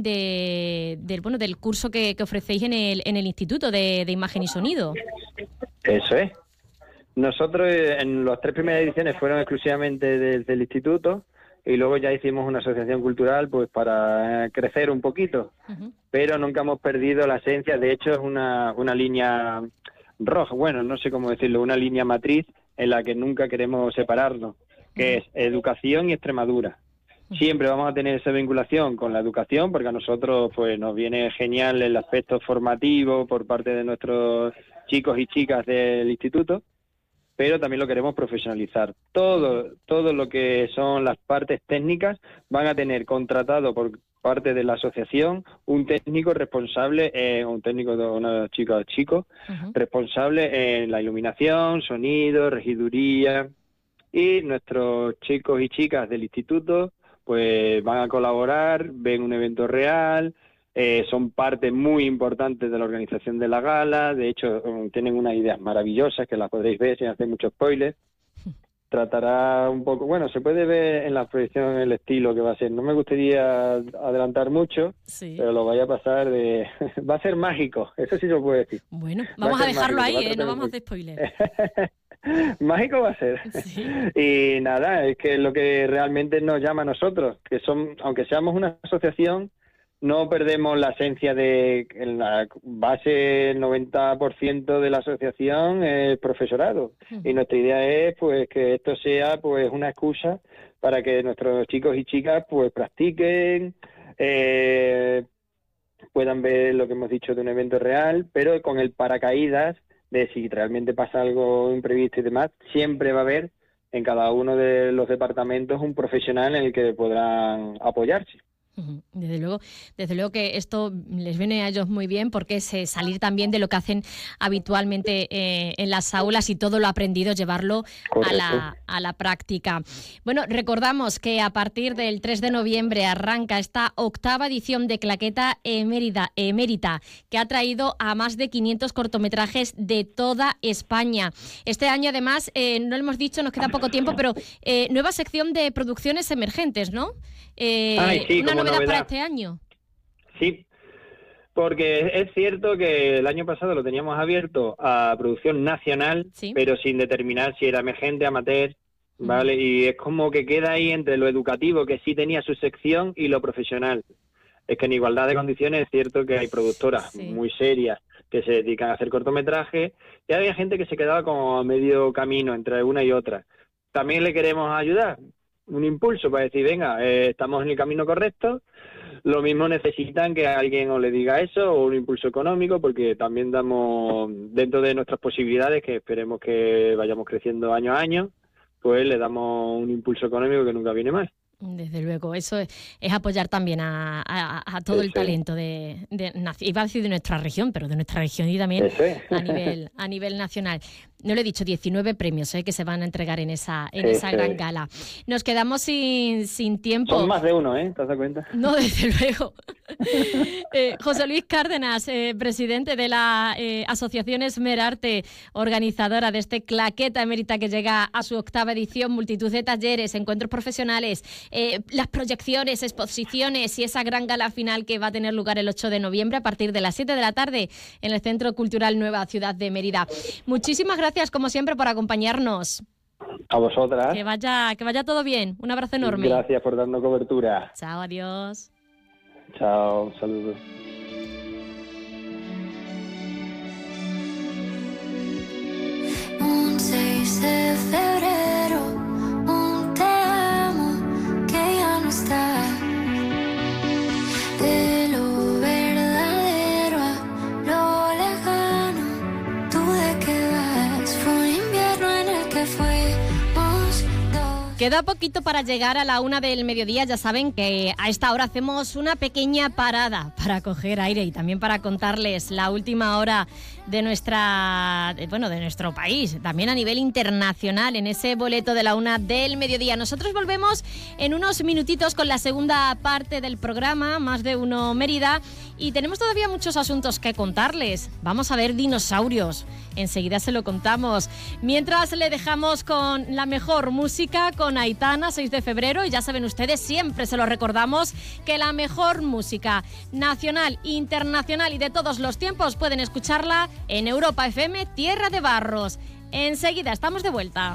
curso que ofrecéis en el Instituto de Imagen y Sonido. Eso es. Nosotros en las 3 primeras ediciones fueron exclusivamente desde el instituto y luego ya hicimos una asociación cultural pues para crecer un poquito, pero nunca hemos perdido la esencia. De hecho es una línea roja, bueno, no sé cómo decirlo, una línea matriz en la que nunca queremos separarnos, que es educación y Extremadura. Siempre vamos a tener esa vinculación con la educación, porque a nosotros pues nos viene genial el aspecto formativo por parte de nuestros chicos y chicas del instituto, pero también lo queremos profesionalizar. Todo lo que son las partes técnicas van a tener contratado por parte de la asociación un técnico responsable, una chica o chico, responsable en la iluminación, sonido, regiduría, y nuestros chicos y chicas del instituto pues van a colaborar, ven un evento real, son parte muy importante de la organización de la gala. De hecho tienen unas ideas maravillosas que las podréis ver sin hacer mucho spoiler. Tratará un poco, bueno, se puede ver en la proyección el estilo que va a ser. No me gustaría adelantar mucho, pero lo vaya a pasar de... va a ser mágico, eso sí se lo puedo decir. Bueno, vamos a dejarlo mágico, ahí, no vamos a hacer spoiler. Mágico va a ser. Sí. Y nada, es que lo que realmente nos llama a nosotros, que son, aunque seamos una asociación, no perdemos la esencia de en la base. El 90% de la asociación es profesorado, y nuestra idea es pues que esto sea pues una excusa para que nuestros chicos y chicas pues practiquen, puedan ver lo que hemos dicho de un evento real, pero con el paracaídas de si realmente pasa algo imprevisto y demás, siempre va a haber en cada uno de los departamentos un profesional en el que podrán apoyarse. Desde luego que esto les viene a ellos muy bien, porque es salir también de lo que hacen habitualmente en las aulas y todo lo aprendido llevarlo a la práctica. Bueno, recordamos que a partir del 3 de noviembre arranca esta 8ª edición de Claqueta Emérita, que ha traído a más de 500 cortometrajes de toda España. Este año además, no lo hemos dicho, nos queda poco tiempo, pero nueva sección de producciones emergentes, ¿no? Sí, una novedad para este año. Sí, porque es cierto que el año pasado lo teníamos abierto a producción nacional, pero sin determinar si era emergente, amateur, ¿vale? Y es como que queda ahí entre lo educativo, que sí tenía su sección, y lo profesional. Es que en igualdad de condiciones es cierto que hay productoras muy serias que se dedican a hacer cortometrajes, y había gente que se quedaba como a medio camino entre una y otra. También le queremos ayudar, un impulso para decir, venga, estamos en el camino correcto. Lo mismo necesitan que alguien os le diga eso, o un impulso económico, porque también damos, dentro de nuestras posibilidades, que esperemos que vayamos creciendo año a año, pues le damos un impulso económico que nunca viene mal. Desde luego, eso es apoyar también a todo el talento iba a decir de nuestra región, pero de nuestra región y también a nivel nacional. No lo he dicho, 19 premios que se van a entregar en esa gran gala. Nos quedamos sin tiempo. Son más de uno, ¿te das cuenta? No, desde luego. José Luis Cárdenas, presidente de la Asociación Esmerarte, organizadora de este Claqueta Emérita que llega a su 8ª edición, multitud de talleres, encuentros profesionales, las proyecciones, exposiciones y esa gran gala final que va a tener lugar el 8 de noviembre a partir de las 7 de la tarde en el Centro Cultural Nueva Ciudad de Mérida. Muchísimas gracias, como siempre, por acompañarnos. A vosotras. Que vaya todo bien. Un abrazo enorme. Gracias por darnos cobertura. Chao, adiós. Chao, saludos. Un 6 de febrero, un te amo que ya no está. De lo verdadero a lo lejano, tú de qué vas. Fue un invierno en el que fuimos dos. Queda poquito para llegar a la 1 del mediodía. Ya saben que a esta hora hacemos una pequeña parada para coger aire y también para contarles la última hora de nuestro país, también a nivel internacional, en ese boleto de la 1 del mediodía. Nosotros volvemos en unos minutitos con la segunda parte del programa, Más de Uno Mérida, y tenemos todavía muchos asuntos que contarles. Vamos a ver dinosaurios, enseguida se lo contamos. Mientras le dejamos con la mejor música, con Aitana, 6 de febrero, y ya saben ustedes, siempre se lo recordamos, que la mejor música nacional, internacional y de todos los tiempos pueden escucharla en Europa FM Tierra de Barros. Enseguida estamos de vuelta.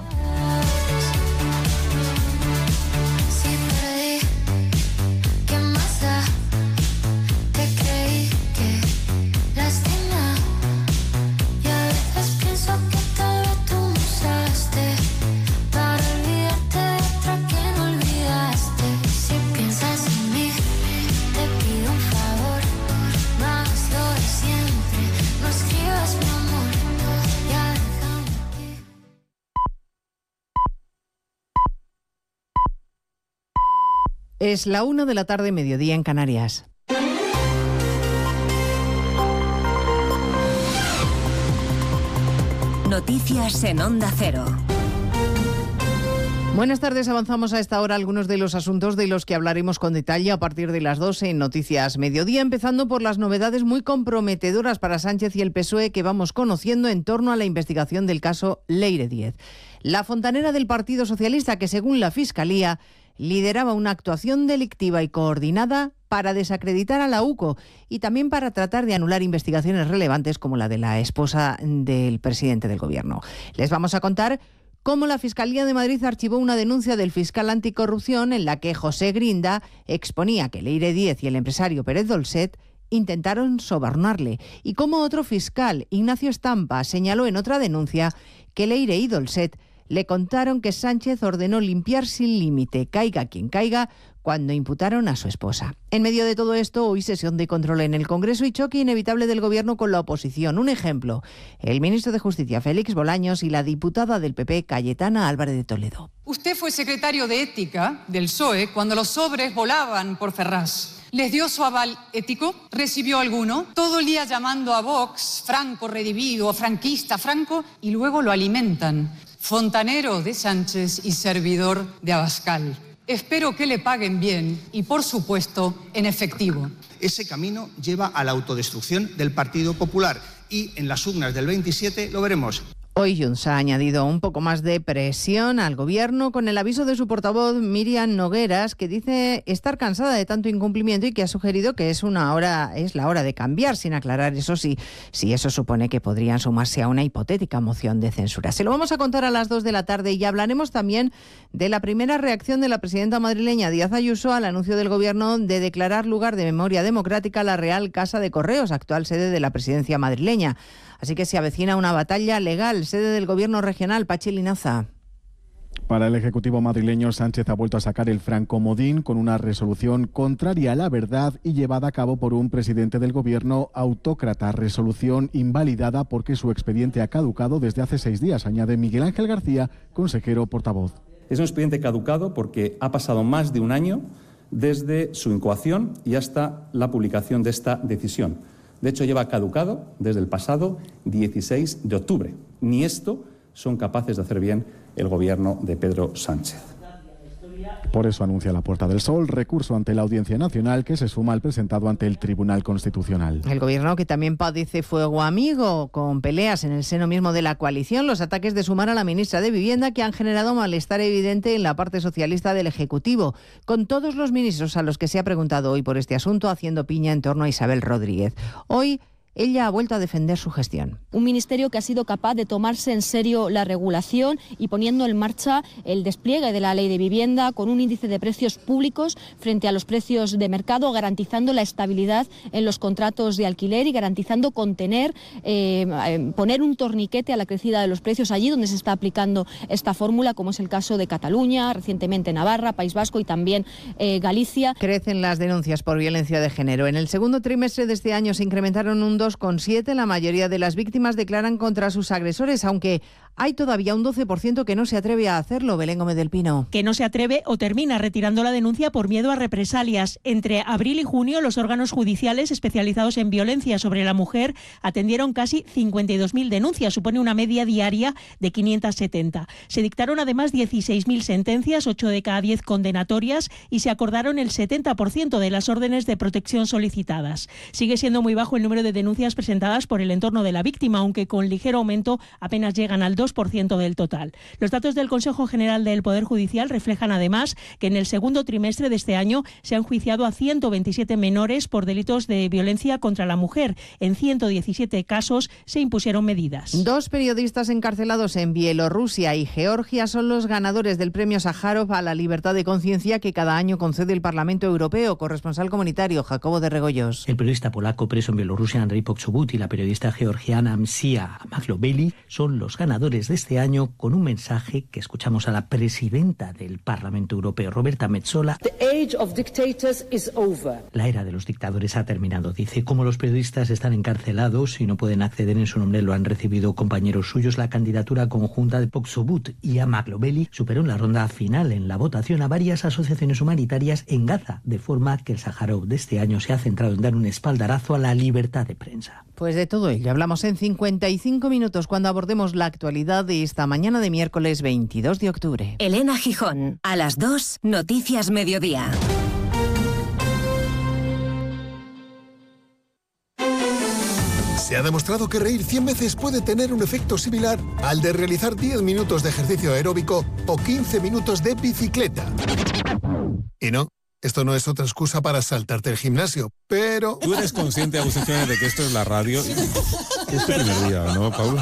Es la 1 de la tarde, mediodía en Canarias. Noticias en Onda Cero. Buenas tardes, avanzamos a esta hora algunos de los asuntos de los que hablaremos con detalle a partir de las 12 en Noticias Mediodía, empezando por las novedades muy comprometedoras para Sánchez y el PSOE que vamos conociendo en torno a la investigación del caso Leire Díez. La fontanera del Partido Socialista, que según la Fiscalía lideraba una actuación delictiva y coordinada para desacreditar a la UCO y también para tratar de anular investigaciones relevantes como la de la esposa del presidente del Gobierno. Les vamos a contar cómo la Fiscalía de Madrid archivó una denuncia del fiscal anticorrupción en la que José Grinda exponía que Leire Díez y el empresario Pérez Dolcet intentaron sobornarle, y cómo otro fiscal, Ignacio Estampa, señaló en otra denuncia que Leire y Dolcet le contaron que Sánchez ordenó limpiar sin límite, caiga quien caiga, cuando imputaron a su esposa. En medio de todo esto, hoy sesión de control en el Congreso y choque inevitable del Gobierno con la oposición. Un ejemplo, el ministro de Justicia, Félix Bolaños, y la diputada del PP, Cayetana Álvarez de Toledo. Usted fue secretario de Ética del PSOE cuando los sobres volaban por Ferraz. ¿Les dio su aval ético? ¿Recibió alguno? Todo el día llamando a Vox Franco redivido o franquista Franco y luego lo alimentan. Fontanero de Sánchez y servidor de Abascal. Espero que le paguen bien y, por supuesto, en efectivo. Ese camino lleva a la autodestrucción del Partido Popular y en las urnas del 27 lo veremos. Hoy Junts ha añadido un poco más de presión al Gobierno con el aviso de su portavoz Míriam Nogueras, que dice estar cansada de tanto incumplimiento y que ha sugerido que es la hora de cambiar, sin aclarar eso si eso supone que podrían sumarse a una hipotética moción de censura. Se lo vamos a contar a las 2 de la tarde y hablaremos también de la primera reacción de la presidenta madrileña Díaz Ayuso al anuncio del Gobierno de declarar lugar de memoria democrática la Real Casa de Correos, actual sede de la presidencia madrileña. Así que se avecina una batalla legal, sede del Gobierno regional. Pachi Linaza. Para el Ejecutivo madrileño, Sánchez ha vuelto a sacar el francomodín con una resolución contraria a la verdad y llevada a cabo por un presidente del Gobierno autócrata. Resolución invalidada porque su expediente ha caducado desde hace 6 días, añade Miguel Ángel García, consejero portavoz. Es un expediente caducado porque ha pasado más de un año desde su incoación y hasta la publicación de esta decisión. De hecho, lleva caducado desde el pasado 16 de octubre. Ni esto son capaces de hacer bien el Gobierno de Pedro Sánchez. Por eso anuncia la Puerta del Sol recurso ante la Audiencia Nacional que se suma al presentado ante el Tribunal Constitucional. El Gobierno, que también padece fuego amigo, con peleas en el seno mismo de la coalición, los ataques de Sumar a la ministra de Vivienda que han generado malestar evidente en la parte socialista del Ejecutivo, con todos los ministros a los que se ha preguntado hoy por este asunto haciendo piña en torno a Isabel Rodríguez. Hoy ella ha vuelto a defender su gestión. Un ministerio que ha sido capaz de tomarse en serio la regulación y poniendo en marcha el despliegue de la ley de vivienda con un índice de precios públicos frente a los precios de mercado, garantizando la estabilidad en los contratos de alquiler y garantizando contener, poner un torniquete a la crecida de los precios allí donde se está aplicando esta fórmula, como es el caso de Cataluña, recientemente Navarra, País Vasco y también Galicia. Crecen las denuncias por violencia de género. En el segundo trimestre de este año se incrementaron un 2,7. La mayoría de las víctimas declaran contra sus agresores, aunque hay todavía un 12% que no se atreve a hacerlo. Belén Gómez del Pino. Que no se atreve o termina retirando la denuncia por miedo a represalias. Entre abril y junio, los órganos judiciales especializados en violencia sobre la mujer atendieron casi 52.000 denuncias. Supone una media diaria de 570. Se dictaron además 16.000 sentencias, 8 de cada 10 condenatorias, y se acordaron el 70% de las órdenes de protección solicitadas. Sigue siendo muy bajo el número de denuncias presentadas por el entorno de la víctima, aunque con ligero aumento apenas llegan al 2%. 2% del total. Los datos del Consejo General del Poder Judicial reflejan además que en el segundo trimestre de este año se han enjuiciado a 127 menores por delitos de violencia contra la mujer. En 117 casos se impusieron medidas. 2 periodistas encarcelados en Bielorrusia y Georgia son los ganadores del premio Sájarov a la libertad de conciencia que cada año concede el Parlamento Europeo. Corresponsal comunitario Jacobo de Regoyos. El periodista polaco preso en Bielorrusia, Andrei Poczobut, y la periodista georgiana Msia Maglobeli son los ganadores de este año, con un mensaje que escuchamos a la presidenta del Parlamento Europeo, Roberta Metsola. La era de los dictadores ha terminado, dice. Como los periodistas están encarcelados y no pueden acceder en su nombre, lo han recibido compañeros suyos. La candidatura conjunta de Poczobut y a Maglobeli superó en la ronda final en la votación a varias asociaciones humanitarias en Gaza, de forma que el Sájarov de este año se ha centrado en dar un espaldarazo a la libertad de prensa. Pues de todo ello hablamos en 55 minutos cuando abordemos la actualidad de esta mañana de miércoles 22 de octubre. Elena Gijón, a las 2, Noticias Mediodía. Se ha demostrado que reír 100 veces puede tener un efecto similar al de realizar 10 minutos de ejercicio aeróbico o 15 minutos de bicicleta. Y no, esto no es otra excusa para saltarte el gimnasio, pero... ¿Tú eres consciente, Agustín Jiménez, de que esto es la radio? Es tu primer día, ¿no, Paula?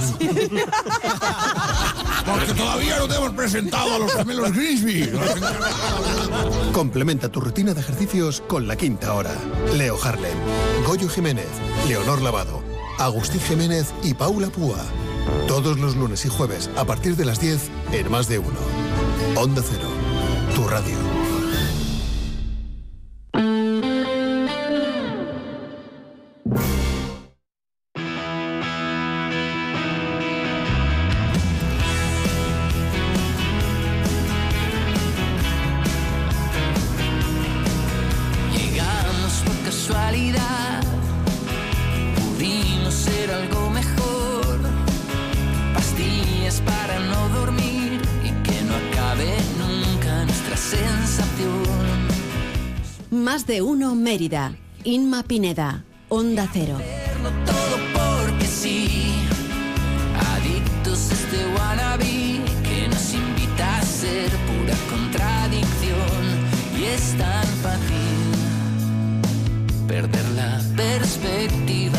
Porque todavía no te hemos presentado a los gemelos Grisby. Complementa tu rutina de ejercicios con La Quinta Hora. Leo Harlem, Goyo Jiménez, Leonor Lavado, Agustín Jiménez y Paula Púa. Todos los lunes y jueves a partir de las 10 en Más de Uno. Onda Cero, tu radio. Pudimos ser algo mejor, pastillas para no dormir y que no acabe nunca nuestra sensación. Más de Uno Mérida. Inma Pineda, Onda Cero. Todo porque sí, adictos a este wannabe que nos invita a ser pura contradicción, y es tan fácil perder la perspectiva.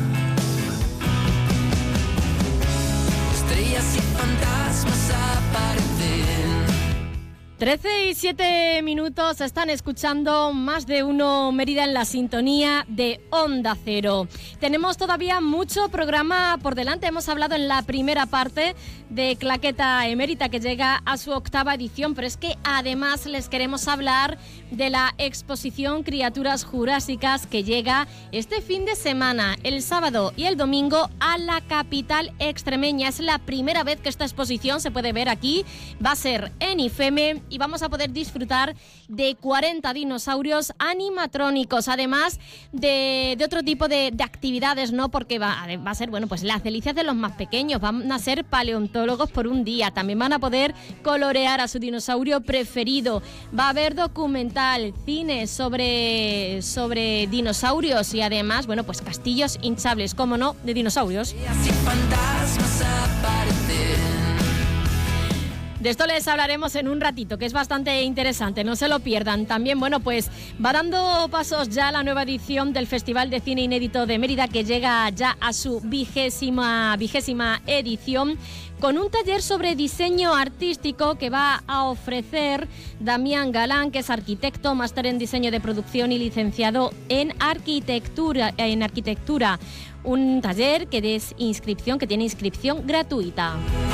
Estrellas y fantasmas aparecen. 13 y 7 minutos, están escuchando Más de Uno Mérida en la sintonía de Onda Cero. Tenemos todavía mucho programa por delante. Hemos hablado en la primera parte de Claqueta Emérita, que llega a su 8ª edición, pero es que además les queremos hablar de la exposición Criaturas Jurásicas, que llega este fin de semana, el sábado y el domingo, a la capital extremeña. Es la primera vez que esta exposición se puede ver aquí. Va a ser en IFEME y vamos a poder disfrutar de 40 dinosaurios animatrónicos, además de otro tipo de actividades, ¿no? Porque va a ser, bueno, pues las delicias de los más pequeños. Van a ser paleontólogos por un día. También van a poder colorear a su dinosaurio preferido. Va a haber documental, cine sobre dinosaurios y además, bueno, pues castillos hinchables, cómo no, de dinosaurios. Fantasmas aparecen. De esto les hablaremos en un ratito, que es bastante interesante, no se lo pierdan. También, bueno, pues va dando pasos ya la nueva edición del Festival de Cine Inédito de Mérida, que llega ya a su vigésima edición, con un taller sobre diseño artístico que va a ofrecer Damián Galán, que es arquitecto, máster en diseño de producción y licenciado en arquitectura. Un taller que tiene inscripción gratuita.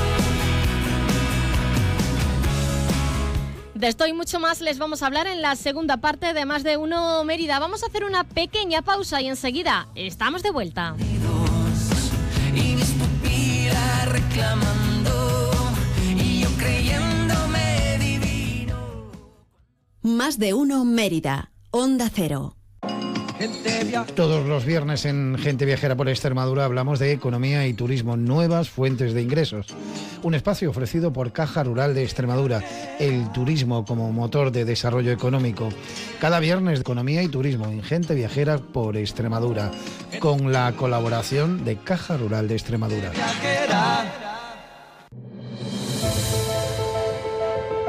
De esto y mucho más les vamos a hablar en la segunda parte de Más de Uno Mérida. Vamos a hacer una pequeña pausa y enseguida estamos de vuelta. Y mis pupilas reclamando y yo creyéndome divino. Más de Uno Mérida, Onda Cero. Todos los viernes en Gente Viajera por Extremadura hablamos de economía y turismo, nuevas fuentes de ingresos. Un espacio ofrecido por Caja Rural de Extremadura, el turismo como motor de desarrollo económico. Cada viernes economía y turismo en Gente Viajera por Extremadura, con la colaboración de Caja Rural de Extremadura.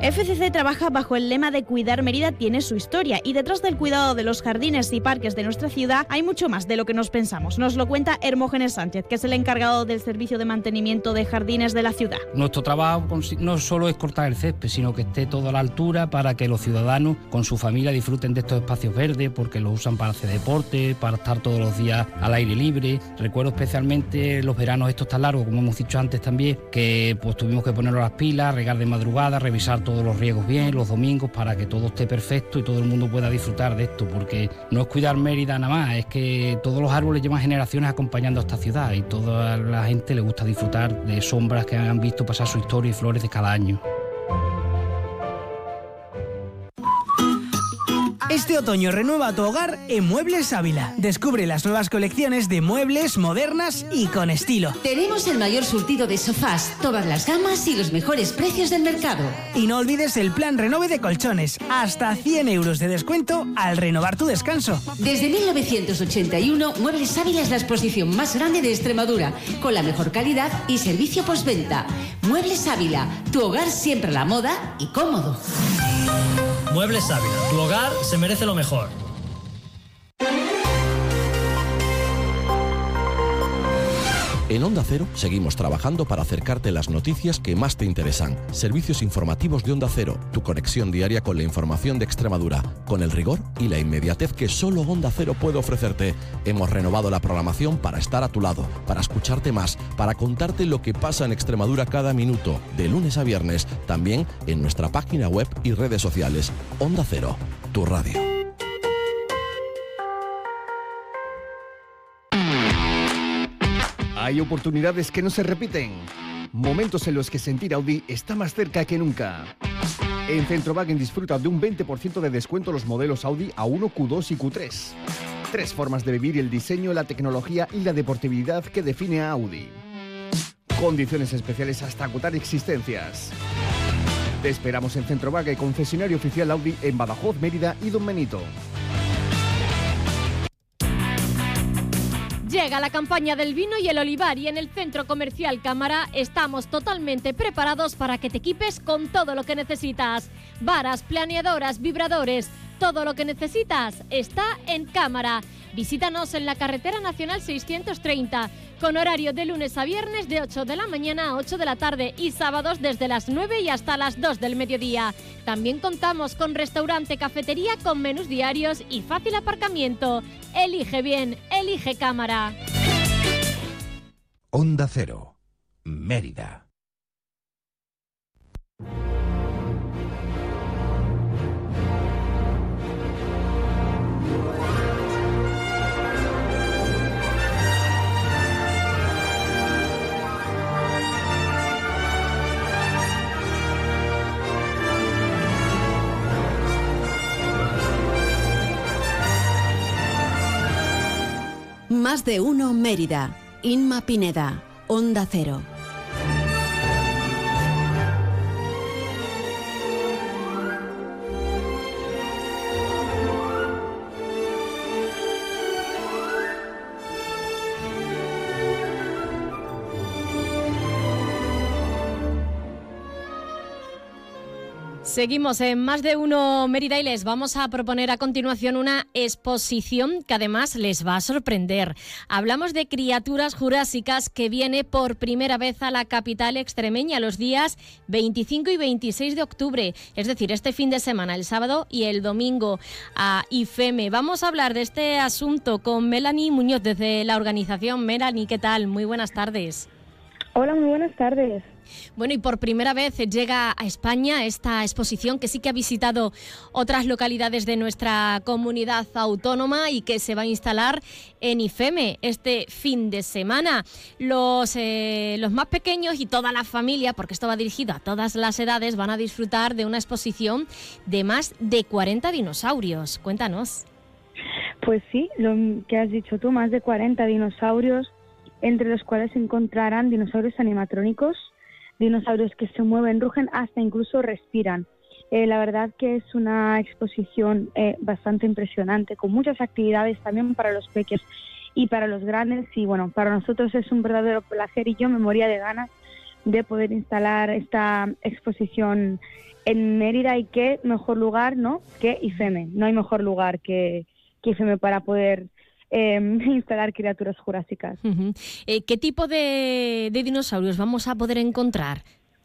FCC trabaja bajo el lema de Cuidar Mérida tiene su historia, y detrás del cuidado de los jardines y parques de nuestra ciudad hay mucho más de lo que nos pensamos. Nos lo cuenta Hermógenes Sánchez, que es el encargado del servicio de mantenimiento de jardines de la ciudad. Nuestro trabajo no solo es cortar el césped, sino que esté todo a la altura para que los ciudadanos con su familia disfruten de estos espacios verdes, porque los usan para hacer deporte, para estar todos los días al aire libre. Recuerdo especialmente los veranos estos tan largos, como hemos dicho antes también, que pues tuvimos que ponernos las pilas, regar de madrugada, revisar todos los riegos bien, los domingos, para que todo esté perfecto y todo el mundo pueda disfrutar de esto, porque no es cuidar Mérida nada más, es que todos los árboles llevan generaciones acompañando a esta ciudad y toda la gente le gusta disfrutar de sombras que han visto pasar su historia y flores de cada año. Este otoño renueva tu hogar en Muebles Ávila. Descubre las nuevas colecciones de muebles modernas y con estilo. Tenemos el mayor surtido de sofás, todas las gamas y los mejores precios del mercado. Y no olvides el plan Renove de colchones, hasta 100 euros de descuento al renovar tu descanso. Desde 1981, Muebles Ávila es la exposición más grande de Extremadura, con la mejor calidad y servicio postventa. Muebles Ávila, tu hogar siempre a la moda y cómodo. Muebles Ávila, tu hogar se merece lo mejor. En Onda Cero seguimos trabajando para acercarte las noticias que más te interesan. Servicios informativos de Onda Cero, tu conexión diaria con la información de Extremadura, con el rigor y la inmediatez que solo Onda Cero puede ofrecerte. Hemos renovado la programación para estar a tu lado, para escucharte más, para contarte lo que pasa en Extremadura cada minuto, de lunes a viernes, también en nuestra página web y redes sociales. Onda Cero, tu radio. Hay oportunidades que no se repiten, momentos en los que sentir Audi está más cerca que nunca. En Centrowagen disfruta de un 20% de descuento los modelos Audi A1, Q2 y Q3. 3 formas de vivir el diseño, la tecnología y la deportividad que define a Audi. Condiciones especiales hasta agotar existencias. Te esperamos en Centrowagen, concesionario oficial Audi en Badajoz, Mérida y Don Benito. Llega la campaña del vino y el olivar y en el Centro Comercial Cámara estamos totalmente preparados para que te equipes con todo lo que necesitas. Varas, planeadoras, vibradores, todo lo que necesitas está en Cámara. Visítanos en la Carretera Nacional 630, con horario de lunes a viernes de 8 de la mañana a 8 de la tarde y sábados desde las 9 y hasta las 2 del mediodía. También contamos con restaurante, cafetería con menús diarios y fácil aparcamiento. Elige bien, elige Cámara. Onda Cero, Mérida. Más de uno Mérida. Inma Pineda, Onda Cero. Seguimos en Más de uno Mérida y les vamos a proponer a continuación una exposición que además les va a sorprender. Hablamos de Criaturas Jurásicas, que viene por primera vez a la capital extremeña los días 25 y 26 de octubre, es decir, este fin de semana, el sábado y el domingo, a IFEME. Vamos a hablar de este asunto con Melanie Muñoz desde la organización. Melanie, ¿qué tal? Muy buenas tardes. Hola, muy buenas tardes. Bueno, y por primera vez llega a España esta exposición que sí que ha visitado otras localidades de nuestra comunidad autónoma y que se va a instalar en IFEME este fin de semana. Los más pequeños y toda la familia, porque esto va dirigido a todas las edades, van a disfrutar de una exposición de más de 40 dinosaurios. Cuéntanos. Pues sí, lo que has dicho tú, más de 40 dinosaurios, entre los cuales se encontrarán dinosaurios animatrónicos, dinosaurios que se mueven, rugen, hasta incluso respiran. La verdad que es una exposición bastante impresionante, con muchas actividades también para los pequeños y para los grandes. Y bueno, para nosotros es un verdadero placer y yo me moría de ganas de poder instalar esta exposición en Mérida, y qué mejor lugar, ¿no?, que IFEME. No hay mejor lugar que IFEME para poder instalar criaturas jurásicas. ¿Qué tipo de dinosaurios vamos a poder encontrar?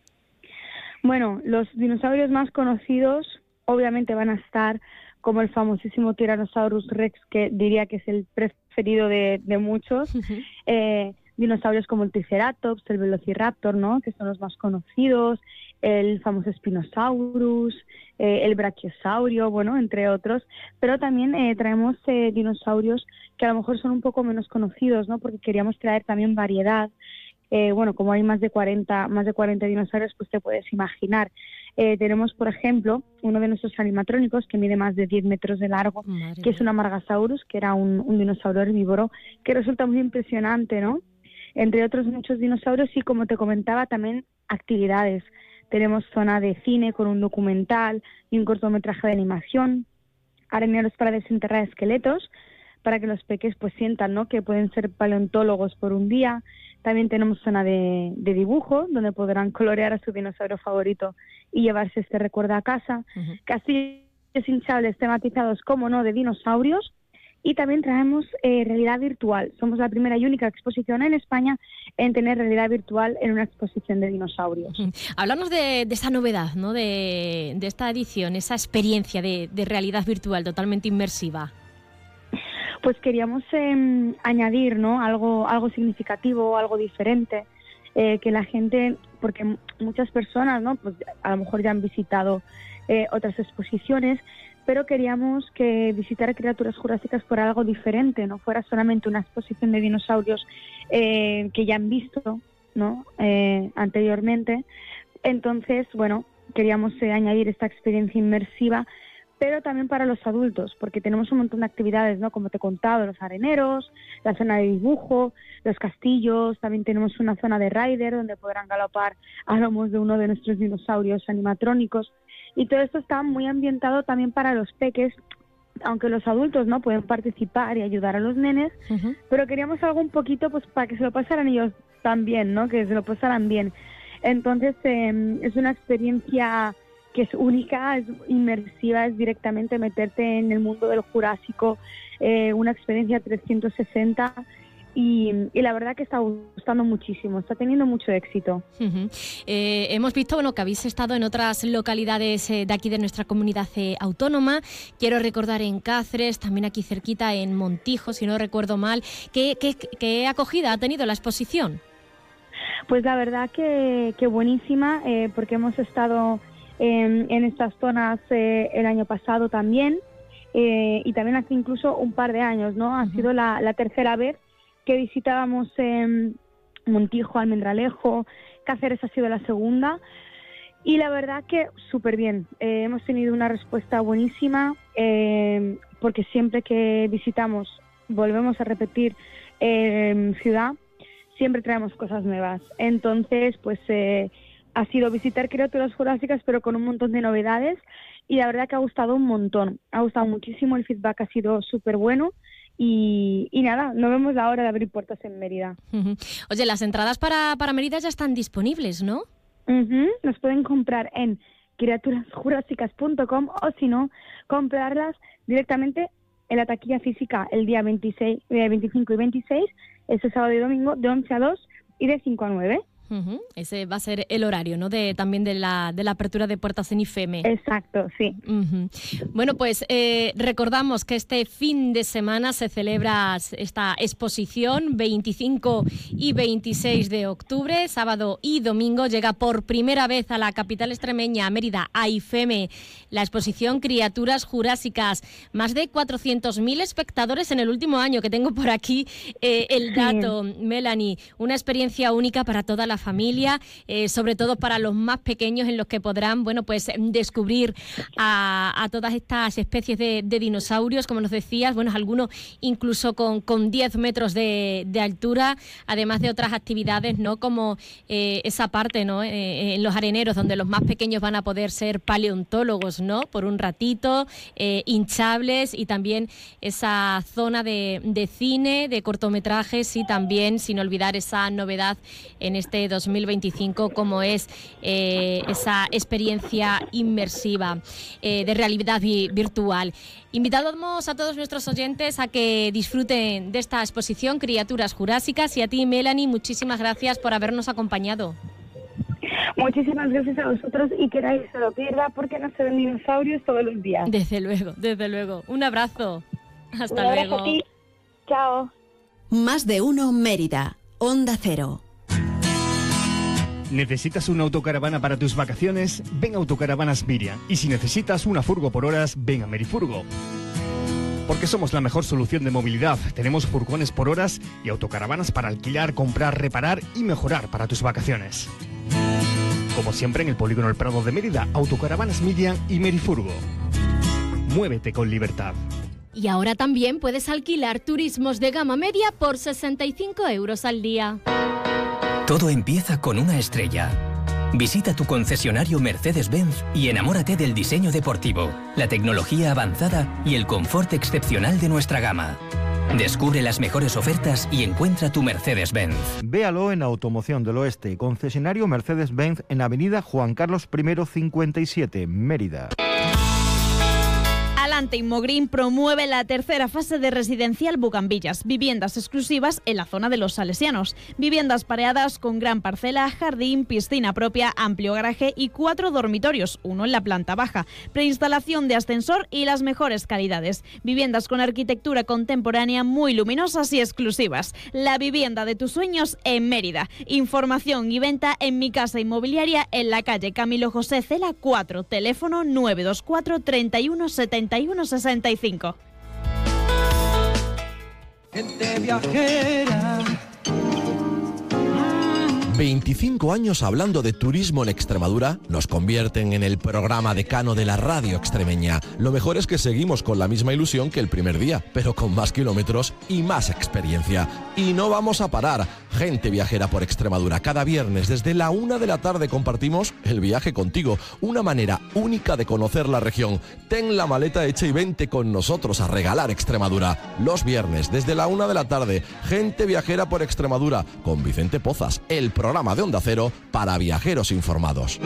Bueno, los dinosaurios más conocidos obviamente van a estar como el famosísimo Tyrannosaurus Rex, que diría que es el preferido de muchos. Dinosaurios como el Triceratops, el Velociraptor, ¿no?, que son los más conocidos, el famoso Spinosaurus, el Brachiosaurio, bueno, entre otros. Pero también traemos dinosaurios que a lo mejor son un poco menos conocidos, ¿no?, porque queríamos traer también variedad. Bueno, como hay más de 40 dinosaurios, pues te puedes imaginar. Tenemos, por ejemplo, uno de nuestros animatrónicos que mide más de 10 metros de largo, que es un Amargasaurus, que era un dinosaurio herbívoro, que resulta muy impresionante, ¿no? Entre otros muchos dinosaurios, y como te comentaba, también actividades. Tenemos zona de cine con un documental y un cortometraje de animación, areneros para desenterrar esqueletos, para que los peques pues sientan, ¿no?, que pueden ser paleontólogos por un día. También tenemos zona de dibujo, donde podrán colorear a su dinosaurio favorito y llevarse este recuerdo a casa. Castillos hinchables tematizados, como no, de dinosaurios. Y también traemos realidad virtual. Somos la primera y única exposición en España en tener realidad virtual en una exposición de dinosaurios. Háblanos de esa novedad, ¿no?, de esta edición, esa experiencia de realidad virtual totalmente inmersiva. Pues queríamos añadir, ¿no?, algo significativo, algo diferente, que la gente, porque muchas personas, ¿no?, pues a lo mejor ya han visitado otras exposiciones, pero queríamos que visitar criaturas jurásicas fuera algo diferente, no fuera solamente una exposición de dinosaurios que ya han visto, ¿no?, anteriormente. Entonces, bueno, queríamos añadir esta experiencia inmersiva, pero también para los adultos, porque tenemos un montón de actividades, ¿no?, como te he contado, los areneros, la zona de dibujo, los castillos. También tenemos una zona de rider donde podrán galopar a lomos de uno de nuestros dinosaurios animatrónicos. Y todo esto está muy ambientado también para los peques, aunque los adultos no pueden participar y ayudar a los nenes, pero queríamos algo un poquito pues para que se lo pasaran ellos también, ¿no?, que se lo pasaran bien. Entonces es una experiencia que es única, es inmersiva, es directamente meterte en el mundo del Jurásico, una experiencia 360. Y la verdad que está gustando muchísimo, está teniendo mucho éxito. Hemos visto, bueno, que habéis estado en otras localidades de aquí de nuestra comunidad autónoma. Quiero recordar en Cáceres, también aquí cerquita en Montijo, si no recuerdo mal. ¿Qué acogida ha tenido la exposición? Pues la verdad que buenísima, porque hemos estado en estas zonas el año pasado también, y también hace incluso un par de años, ¿no? Ha sido la tercera vez que visitábamos Montijo, Almendralejo. Cáceres ha sido la segunda, y la verdad que súper bien. Hemos tenido una respuesta buenísima, porque siempre que visitamos, volvemos a repetir ciudad, siempre traemos cosas nuevas. Entonces, pues ha sido visitar criaturas jurásicas, pero con un montón de novedades, y la verdad que ha gustado un montón. Ha gustado muchísimo, el feedback ha sido súper bueno. Y nada, no vemos la hora de abrir puertas en Mérida. Oye, las entradas para Mérida ya están disponibles, ¿no? Nos pueden comprar en criaturasjurásicas.com, o si no, comprarlas directamente en la taquilla física el día 25 y 26, este sábado y domingo, de 11 a 2 y de 5 a 9. Ese va a ser el horario, ¿no?, también de la apertura de puertas en IFEME. Exacto, sí. Bueno, pues recordamos que este fin de semana se celebra esta exposición, 25 y 26 de octubre, sábado y domingo. Llega por primera vez a la capital extremeña, a Mérida, a IFEME, la exposición Criaturas Jurásicas. Más de 400.000 espectadores en el último año, que tengo por aquí el dato, Melanie. Una experiencia única para toda la familia, sobre todo para los más pequeños, en los que podrán, bueno, pues descubrir a todas estas especies de dinosaurios, como nos decías, bueno, algunos incluso con 10 metros de altura, además de otras actividades, ¿no?, como esa parte, ¿no?, en los areneros, donde los más pequeños van a poder ser paleontólogos, ¿no?, por un ratito, hinchables, y también esa zona de cine, de cortometrajes, y también, sin olvidar esa novedad en este 2025, como es esa experiencia inmersiva de realidad virtual. Invitamos a todos nuestros oyentes a que disfruten de esta exposición Criaturas Jurásicas, y a ti, Melanie, muchísimas gracias por habernos acompañado. Muchísimas gracias a vosotros, y que nadie se lo pierda, porque no se ven dinosaurios todos los días. Desde luego, desde luego. Un abrazo. Hasta Un abrazo luego. a ti. Chao. Más de uno Mérida, Onda Cero. ¿Necesitas una autocaravana para tus vacaciones? Ven a Autocaravanas Miriam. Y si necesitas una furgo por horas, ven a Merifurgo. Porque somos la mejor solución de movilidad. Tenemos furgones por horas y autocaravanas para alquilar, comprar, reparar y mejorar para tus vacaciones. Como siempre en el Polígono El Prado de Mérida, Autocaravanas Miriam y Merifurgo. Muévete con libertad. Y ahora también puedes alquilar turismos de gama media por 65 € al día. Todo empieza con una estrella. Visita tu concesionario Mercedes-Benz y enamórate del diseño deportivo, la tecnología avanzada y el confort excepcional de nuestra gama. Descubre las mejores ofertas y encuentra tu Mercedes-Benz. Véalo en Automoción del Oeste, concesionario Mercedes-Benz en Avenida Juan Carlos I 57, Mérida. Alante Inmogreen promueve la tercera fase de Residencial Bugambillas, viviendas exclusivas en la zona de los Salesianos. Viviendas pareadas con gran parcela, jardín, piscina propia, amplio garaje y 4 dormitorios, uno en la planta baja, preinstalación de ascensor y las mejores calidades. Viviendas con arquitectura contemporánea muy luminosas y exclusivas. La vivienda de tus sueños en Mérida. Información y venta en Mi Casa Inmobiliaria en la calle Camilo José Cela 4, teléfono 924 31 71 65. Gente viajera. 25 años hablando de turismo en Extremadura nos convierten en el programa decano de la radio extremeña. Lo mejor es que seguimos con la misma ilusión que el primer día, pero con más kilómetros y más experiencia. Y no vamos a parar. Gente viajera por Extremadura. Cada viernes desde la 1 de la tarde compartimos el viaje contigo. Una manera única de conocer la región. Ten la maleta hecha y vente con nosotros a regalar Extremadura. Los viernes desde la 1 de la tarde. Gente viajera por Extremadura con Vicente Pozas, el programa de Onda Cero para viajeros informados.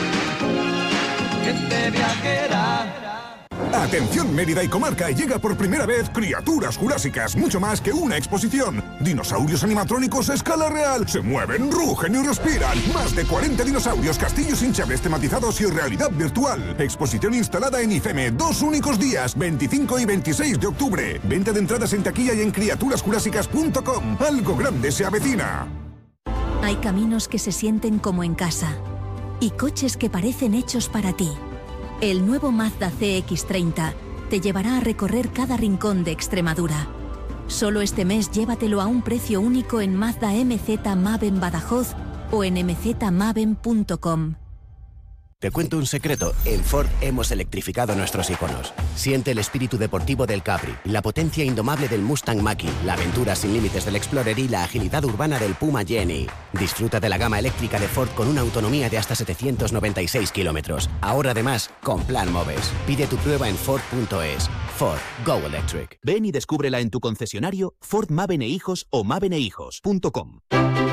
Gente viajera. Atención Mérida y comarca, llega por primera vez Criaturas Jurásicas, mucho más que una exposición. Dinosaurios animatrónicos a escala real, se mueven, rugen y respiran. Más de 40 dinosaurios, castillos hinchables tematizados y realidad virtual. Exposición instalada en IFEME, 2 únicos días, 25 y 26 de octubre. Venta de entradas en taquilla y en criaturasjurásicas.com. Algo grande se avecina. Hay caminos que se sienten como en casa y coches que parecen hechos para ti. El nuevo Mazda CX-30 te llevará a recorrer cada rincón de Extremadura. Solo este mes llévatelo a un precio único en Mazda MZ Maven Badajoz o en mzmaven.com. Te cuento un secreto, en Ford hemos electrificado nuestros iconos. Siente el espíritu deportivo del Capri, la potencia indomable del Mustang Mach-E, la aventura sin límites del Explorer y la agilidad urbana del Puma Jenny. Disfruta de la gama eléctrica de Ford con una autonomía de hasta 796 kilómetros. Ahora además, con Plan Moves. Pide tu prueba en Ford.es. Ford, Go Electric. Ven y descúbrela en tu concesionario Ford Maven e Hijos o mavenehijos.com.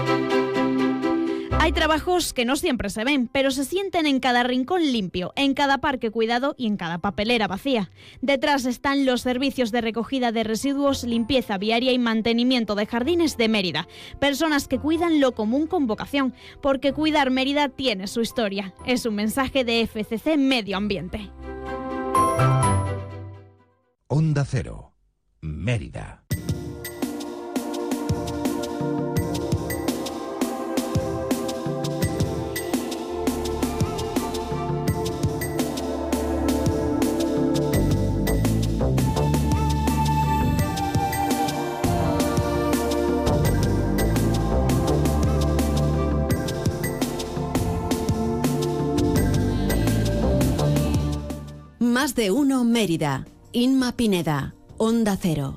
Hay trabajos que no siempre se ven, pero se sienten en cada rincón limpio, en cada parque cuidado y en cada papelera vacía. Detrás están los servicios de recogida de residuos, limpieza viaria y mantenimiento de jardines de Mérida. Personas que cuidan lo común con vocación, porque cuidar Mérida tiene su historia. Es un mensaje de FCC Medio Ambiente. Onda Cero, Mérida. Más de uno Mérida. Inma Pineda, Onda Cero.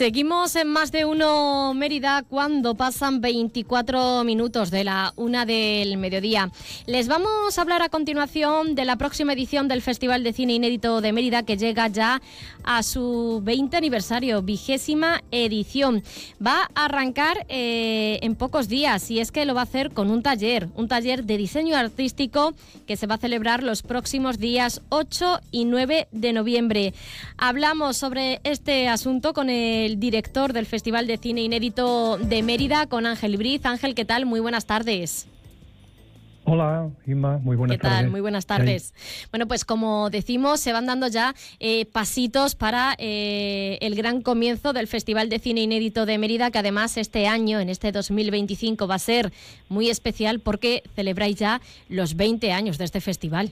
Seguimos en Más de Uno Mérida cuando pasan 24 minutos de la 1 del mediodía. Les vamos a hablar a continuación de la próxima edición del Festival de Cine Inédito de Mérida, que llega ya a su 20 aniversario, 20ª edición. Va a arrancar en pocos días, y es que lo va a hacer con un taller de diseño artístico que se va a celebrar los próximos días 8 y 9 de noviembre. Hablamos sobre este asunto con el director del Festival de Cine Inédito de Mérida, con Ángel Briz. Ángel, ¿qué tal? Muy buenas tardes. Hola, Inma, muy buenas tardes. ¿Qué tal? Muy buenas tardes. Bueno, pues como decimos, se van dando ya pasitos para el gran comienzo del Festival de Cine Inédito de Mérida, que además este año, en este 2025, va a ser muy especial porque celebráis ya los 20 años de este festival.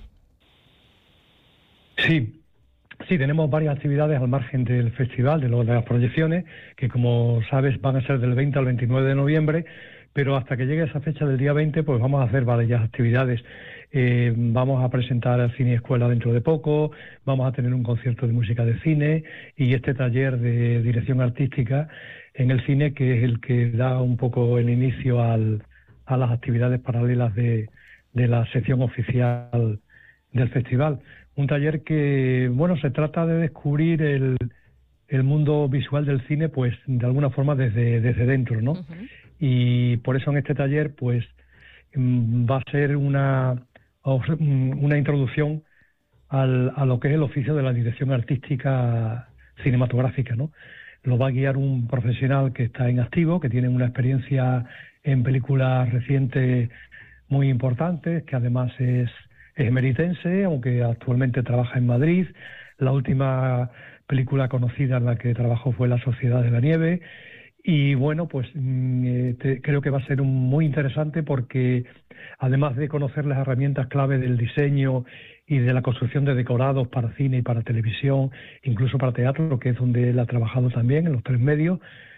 Sí, tenemos varias actividades al margen del festival, de las proyecciones, que como sabes van a ser del 20 al 29 de noviembre, pero hasta que llegue esa fecha del día 20, pues vamos a hacer varias actividades. Vamos a presentar el Cine Escuela dentro de poco, vamos a tener un concierto de música de cine y este taller de dirección artística en el cine, que es el que da un poco el inicio a las actividades paralelas de la sección oficial del festival. Un taller que, bueno, se trata de descubrir el mundo visual del cine, pues de alguna forma desde dentro, ¿no? Uh-huh. Y por eso en este taller, pues va a ser una introducción a lo que es el oficio de la dirección artística cinematográfica, ¿no? Lo va a guiar un profesional que está en activo, que tiene una experiencia en películas recientes muy importantes, que además es emeritense, aunque actualmente trabaja en Madrid. La última película conocida en la que trabajó fue La Sociedad de la Nieve. Y bueno, pues creo que va a ser muy interesante porque además de conocer las herramientas clave del diseño y de la construcción de decorados para cine y para televisión, incluso para teatro, que es donde él ha trabajado también en los 3 medios,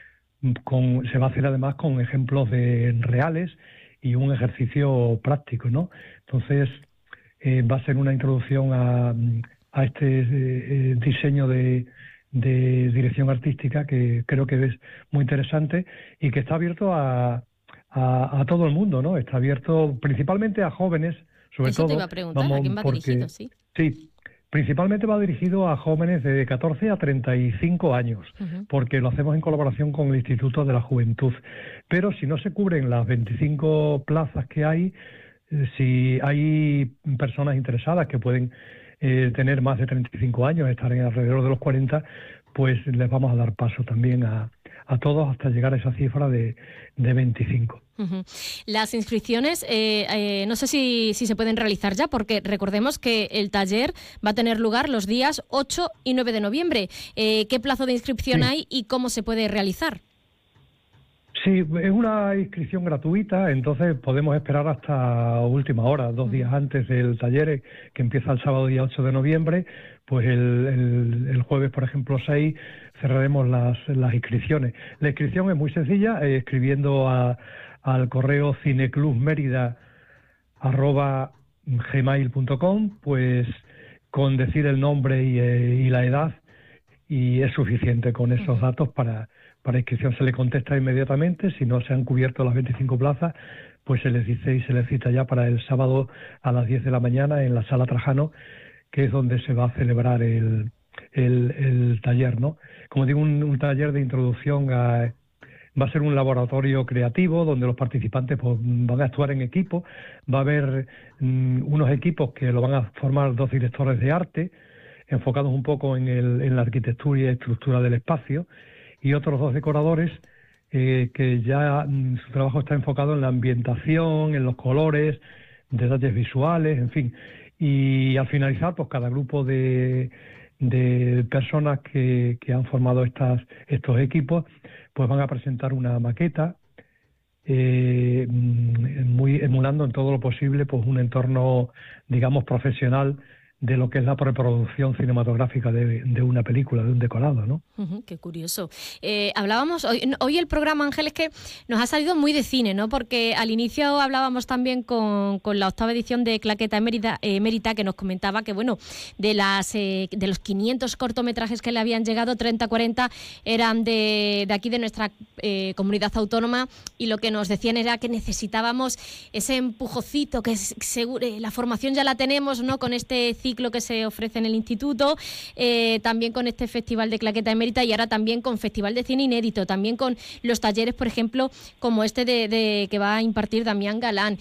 se va a hacer además con ejemplos reales y un ejercicio práctico, ¿no? Entonces va a ser una introducción a este diseño de dirección artística, que creo que es muy interesante y que está abierto a todo el mundo, ¿no? Está abierto principalmente a jóvenes, sobre Eso todo. Te iba a preguntar, ¿a quién va dirigido? Sí, principalmente va dirigido a jóvenes de 14 a 35 años, uh-huh, porque lo hacemos en colaboración con el Instituto de la Juventud. Pero si no se cubren las 25 plazas que hay, si hay personas interesadas que pueden tener más de 35 años, estar alrededor de los 40, pues les vamos a dar paso también a todos hasta llegar a esa cifra de 25. Uh-huh. Las inscripciones, no sé si se pueden realizar ya, porque recordemos que el taller va a tener lugar los días 8 y 9 de noviembre. ¿Qué plazo de inscripción hay y cómo se puede realizar? Sí, es una inscripción gratuita, entonces podemos esperar hasta última hora, 2 días antes del taller, que empieza el sábado día 8 de noviembre, pues el jueves, por ejemplo, 6, cerraremos las inscripciones. La inscripción es muy sencilla, escribiendo al correo cineclubmerida@gmail.com, pues con decir el nombre y la edad, y es suficiente con esos datos para inscripción. Se le contesta inmediatamente. Si no se han cubierto las 25 plazas, pues se les dice y se les cita ya para el sábado a las 10 de la mañana en la Sala Trajano, que es donde se va a celebrar el taller, ¿no? Como digo, un taller de introducción va a ser un laboratorio creativo donde los participantes pues van a actuar en equipo. Va a haber unos equipos que lo van a formar 2 directores de arte, enfocados un poco en la arquitectura y estructura del espacio, y otros 2 decoradores que ya su trabajo está enfocado en la ambientación, en los colores, detalles visuales, en fin. Y al finalizar, pues cada grupo de personas que han formado estos equipos, pues van a presentar una maqueta, muy emulando en todo lo posible pues un entorno, digamos, profesional de lo que es la preproducción cinematográfica de una película, de un decorado, ¿no? Qué curioso. Hablábamos, hoy el programa, Ángel, es que nos ha salido muy de cine, ¿no? Porque al inicio hablábamos también con la 8ª edición de Claqueta Emérita, que nos comentaba que, bueno, de los 500 cortometrajes que le habían llegado, 30-40 eran de aquí, de nuestra comunidad autónoma, y lo que nos decían era que necesitábamos ese empujocito, que seguro, la formación ya la tenemos, ¿no? Con este ciclo que se ofrece en el instituto, también con este festival de Claqueta Emérita y ahora también con festival de cine inédito, también con los talleres, por ejemplo, como este de que va a impartir Damián Galán.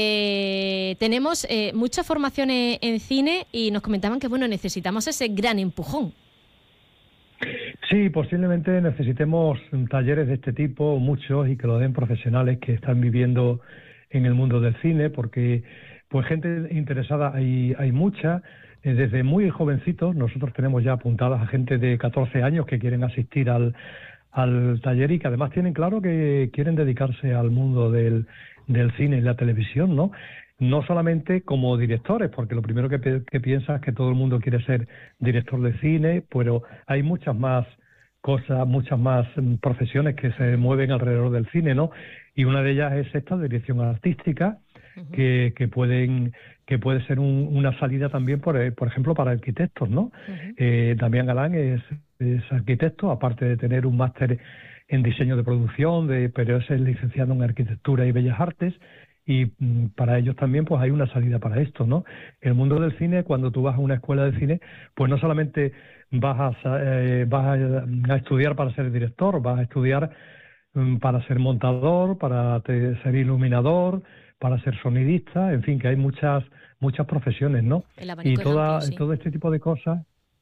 Tenemos mucha formación en cine y nos comentaban que, bueno, necesitamos ese gran empujón. Sí, posiblemente necesitemos talleres de este tipo, muchos, y que lo den profesionales que están viviendo en el mundo del cine, porque pues gente interesada hay mucha, desde muy jovencitos. Nosotros tenemos ya apuntadas a gente de 14 años que quieren asistir al taller y que además tienen claro que quieren dedicarse al mundo del cine y la televisión, ¿no? No solamente como directores, porque lo primero que piensas es que todo el mundo quiere ser director de cine, pero hay muchas más cosas, muchas más profesiones que se mueven alrededor del cine, ¿no? Y una de ellas es esta dirección artística, que puede ser una salida también, por ejemplo, para arquitectos, ¿no? Damián Galán es arquitecto, aparte de tener un máster en diseño de producción, pero es licenciado en arquitectura y bellas artes, y para ellos también pues hay una salida para esto, ¿no? El mundo del cine, cuando tú vas a una escuela de cine, pues no solamente vas a estudiar para ser director, vas a estudiar para ser montador, para ser iluminador, para ser sonidista, en fin, que hay muchas profesiones, ¿no? Y todo este tipo de cosas,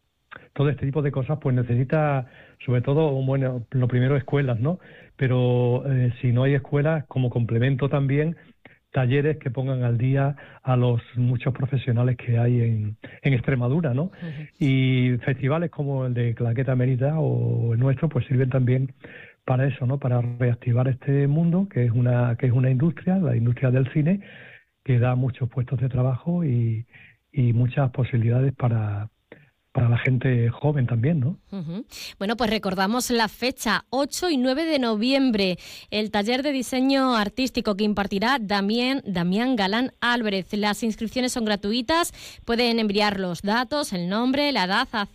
pues necesita, sobre todo, bueno, lo primero, escuelas, ¿no? Pero si no hay escuelas, como complemento también, talleres que pongan al día a los muchos profesionales que hay en Extremadura, ¿no? Y festivales como el de Claqueta Emérita o el nuestro, pues sirven también para eso, ¿no? Para reactivar este mundo, que es una industria, la industria del cine, que da muchos puestos de trabajo y muchas posibilidades para la gente joven también, ¿no? Bueno, pues recordamos la fecha, 8 y 9 de noviembre, el taller de diseño artístico que impartirá Damián Galán Álvarez. Las inscripciones son gratuitas, pueden enviar los datos, el nombre, la edad a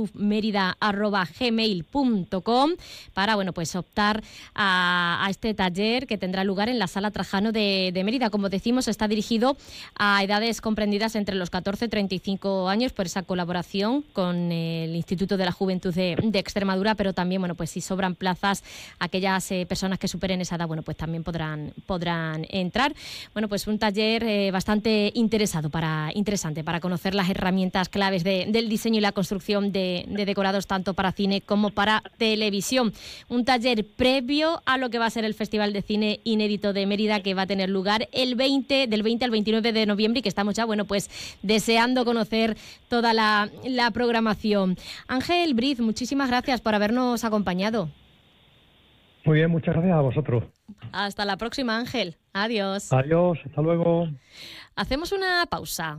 cineclubmerida@gmail.com para, bueno, pues optar a este taller que tendrá lugar en la Sala Trajano de Mérida. Como decimos, está dirigido a edades comprendidas entre los 14 y 35 años por esa colaboración con el Instituto de la Juventud de Extremadura, pero también, bueno, pues si sobran plazas, aquellas personas que superen esa edad, bueno, pues también podrán entrar. Bueno, pues un taller bastante interesante para conocer las herramientas claves del diseño y la construcción de decorados tanto para cine como para televisión. Un taller previo a lo que va a ser el Festival de Cine Inédito de Mérida, que va a tener lugar del 20 al 29 de noviembre y que estamos ya, bueno, pues deseando conocer toda la programación. Ángel Briz, muchísimas gracias por habernos acompañado. Muy bien, muchas gracias a vosotros. Hasta la próxima, Ángel. Adiós. Adiós, hasta luego. Hacemos una pausa.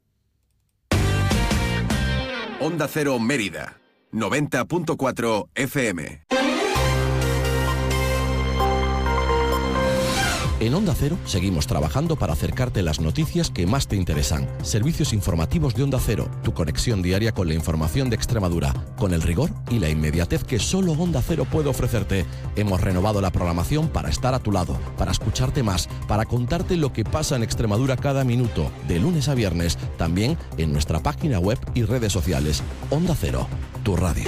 Onda Cero Mérida, 90.4 FM. En Onda Cero seguimos trabajando para acercarte las noticias que más te interesan. Servicios informativos de Onda Cero, tu conexión diaria con la información de Extremadura, con el rigor y la inmediatez que solo Onda Cero puede ofrecerte. Hemos renovado la programación para estar a tu lado, para escucharte más, para contarte lo que pasa en Extremadura cada minuto, de lunes a viernes, también en nuestra página web y redes sociales. Onda Cero, tu radio.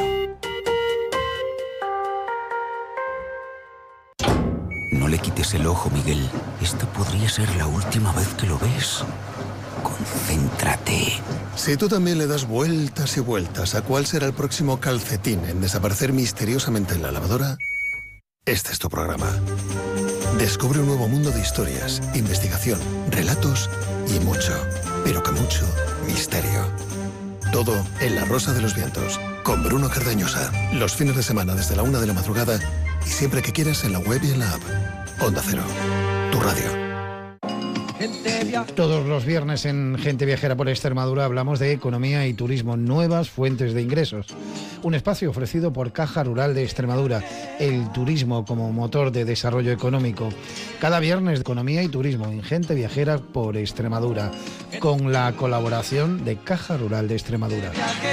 No le quites el ojo, Miguel. Esta podría ser la última vez que lo ves. Concéntrate. Si tú también le das vueltas y vueltas a cuál será el próximo calcetín en desaparecer misteriosamente en la lavadora, este es tu programa. Descubre un nuevo mundo de historias, investigación, relatos y mucho, pero que mucho, misterio. Todo en La Rosa de los Vientos, con Bruno Cardañosa. Los fines de semana desde la 1 de la madrugada y siempre que quieras en la web y en la app. Onda Cero, tu radio. Todos los viernes en Gente Viajera por Extremadura hablamos de economía y turismo, nuevas fuentes de ingresos. Un espacio ofrecido por Caja Rural de Extremadura, el turismo como motor de desarrollo económico. Cada viernes de economía y turismo en Gente Viajera por Extremadura, con la colaboración de Caja Rural de Extremadura.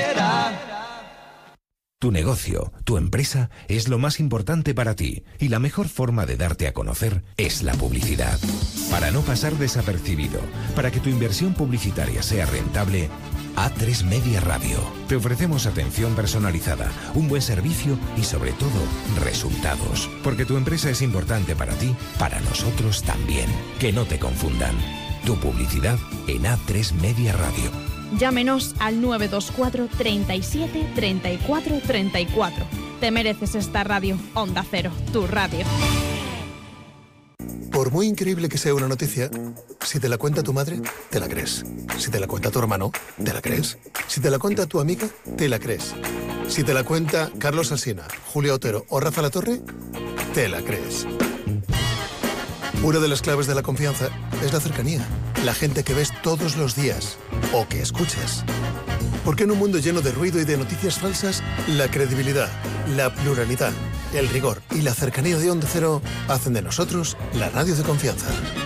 Tu negocio, tu empresa, es lo más importante para ti y la mejor forma de darte a conocer es la publicidad. Para no pasar desapercibido, para que tu inversión publicitaria sea rentable, A3 Media Radio. Te ofrecemos atención personalizada, un buen servicio y sobre todo, resultados. Porque tu empresa es importante para ti, para nosotros también. Que no te confundan. Tu publicidad en A3 Media Radio. Llámenos al 924 37 34 34. Te mereces esta radio. Onda Cero, tu radio. Por muy increíble que sea una noticia, si te la cuenta tu madre, te la crees. Si te la cuenta tu hermano, te la crees. Si te la cuenta tu amiga, te la crees. Si te la cuenta Carlos Alsina, Julia Otero o Rafa Latorre, te la crees. Una de las claves de la confianza es la cercanía. La gente que ves todos los días o que escuchas. Porque en un mundo lleno de ruido y de noticias falsas, la credibilidad, la pluralidad, el rigor y la cercanía de Onda Cero hacen de nosotros la radio de confianza.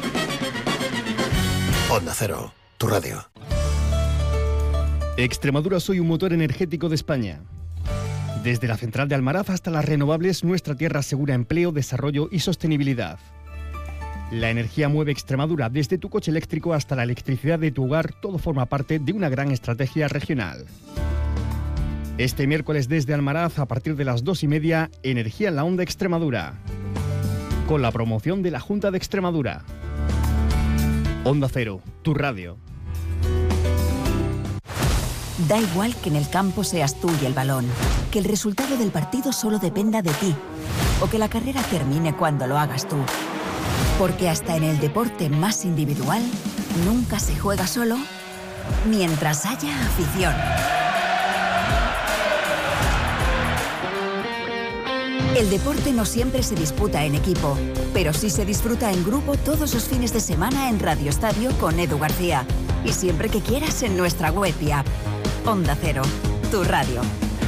Onda Cero, tu radio. Extremadura, soy un motor energético de España. Desde la central de Almaraz hasta las renovables, nuestra tierra asegura empleo, desarrollo y sostenibilidad. La energía mueve Extremadura, desde tu coche eléctrico hasta la electricidad de tu hogar, todo forma parte de una gran estrategia regional. Este miércoles desde Almaraz, a partir de las 2:30, Energía en la Onda Extremadura, con la promoción de la Junta de Extremadura. Onda Cero, tu radio. Da igual que en el campo seas tú y el balón, que el resultado del partido solo dependa de ti, o que la carrera termine cuando lo hagas tú. Porque hasta en el deporte más individual, nunca se juega solo mientras haya afición. El deporte no siempre se disputa en equipo, pero sí se disfruta en grupo todos los fines de semana en Radio Estadio con Edu García. Y siempre que quieras en nuestra web y app. Onda Cero, tu radio.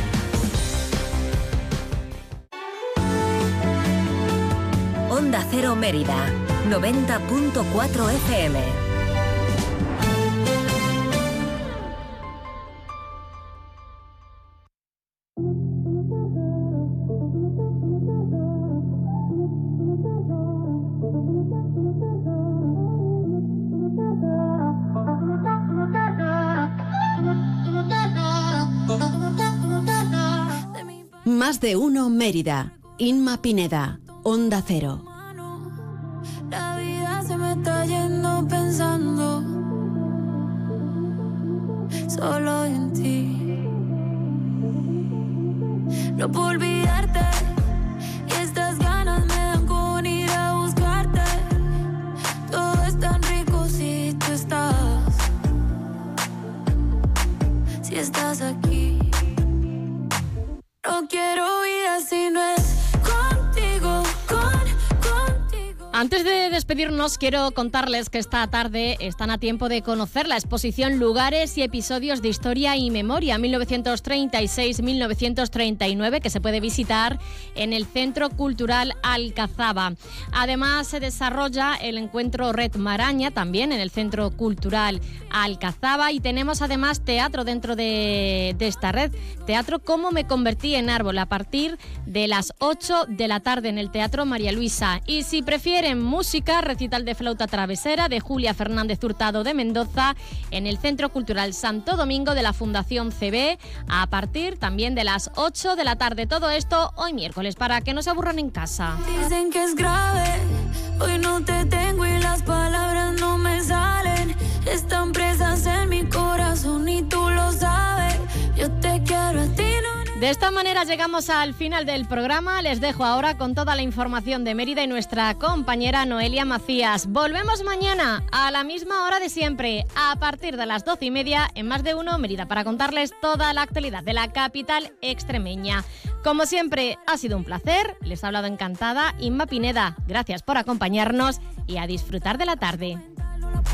Onda Cero Mérida, 90.4 FM. Más de uno Mérida. Inma Pineda, Onda Cero. La vida se me está yendo pensando solo en ti. No puedo olvidarte y estas ganas me dan con ir a buscarte. Todo es tan rico si tú estás, si estás aquí. No quiero vida si no es contigo, contigo. Antes de despedirnos, quiero contarles que esta tarde están a tiempo de conocer la exposición Lugares y Episodios de Historia y Memoria 1936-1939, que se puede visitar en el Centro Cultural Alcazaba. Además, se desarrolla el encuentro Red Maraña, también en el Centro Cultural Alcazaba, y tenemos además teatro dentro de esta red. Teatro Cómo me convertí en árbol, a partir de las 8 de la tarde en el Teatro María Luisa. Y si prefieren música, recital de flauta travesera de Julia Fernández Hurtado de Mendoza en el Centro Cultural Santo Domingo de la Fundación CB, a partir también de las 8 de la tarde. Todo esto hoy miércoles, para que no se aburran en casa. Dicen que es grave, hoy no te tengo y las palabras no me salen. Están presas en mi corazón y tú lo sabes. Yo te quiero a ti, no. De esta manera llegamos al final del programa. Les dejo ahora con toda la información de Mérida y nuestra compañera Noelia Macías. Volvemos mañana a la misma hora de siempre, a partir de las 12:30 en Más de Uno Mérida, para contarles toda la actualidad de la capital extremeña. Como siempre, ha sido un placer. Les ha hablado encantada Inma Pineda. Gracias por acompañarnos y a disfrutar de la tarde.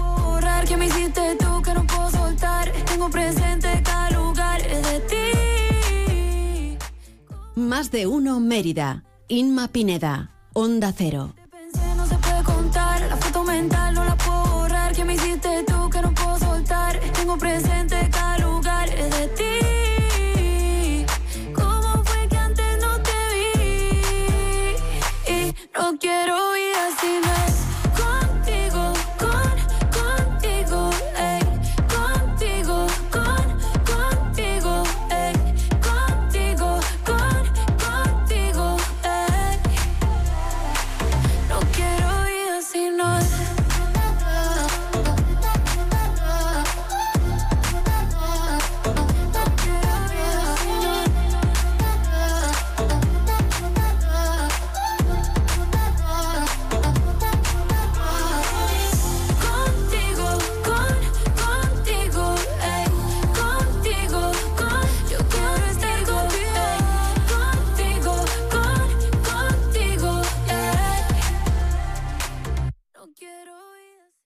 borrar, que me hiciste tú, que no puedo soltar. Tengo presente cada lugar de ti. Más de uno Mérida. Inma Pineda, Onda Cero. No se puede contar, la foto mental no la puedo borrar. Que me hiciste tú, que no puedo soltar. Tengo presente cada lugar de ti. ¿Cómo fue que antes no te vi? Y no quiero ir así, no.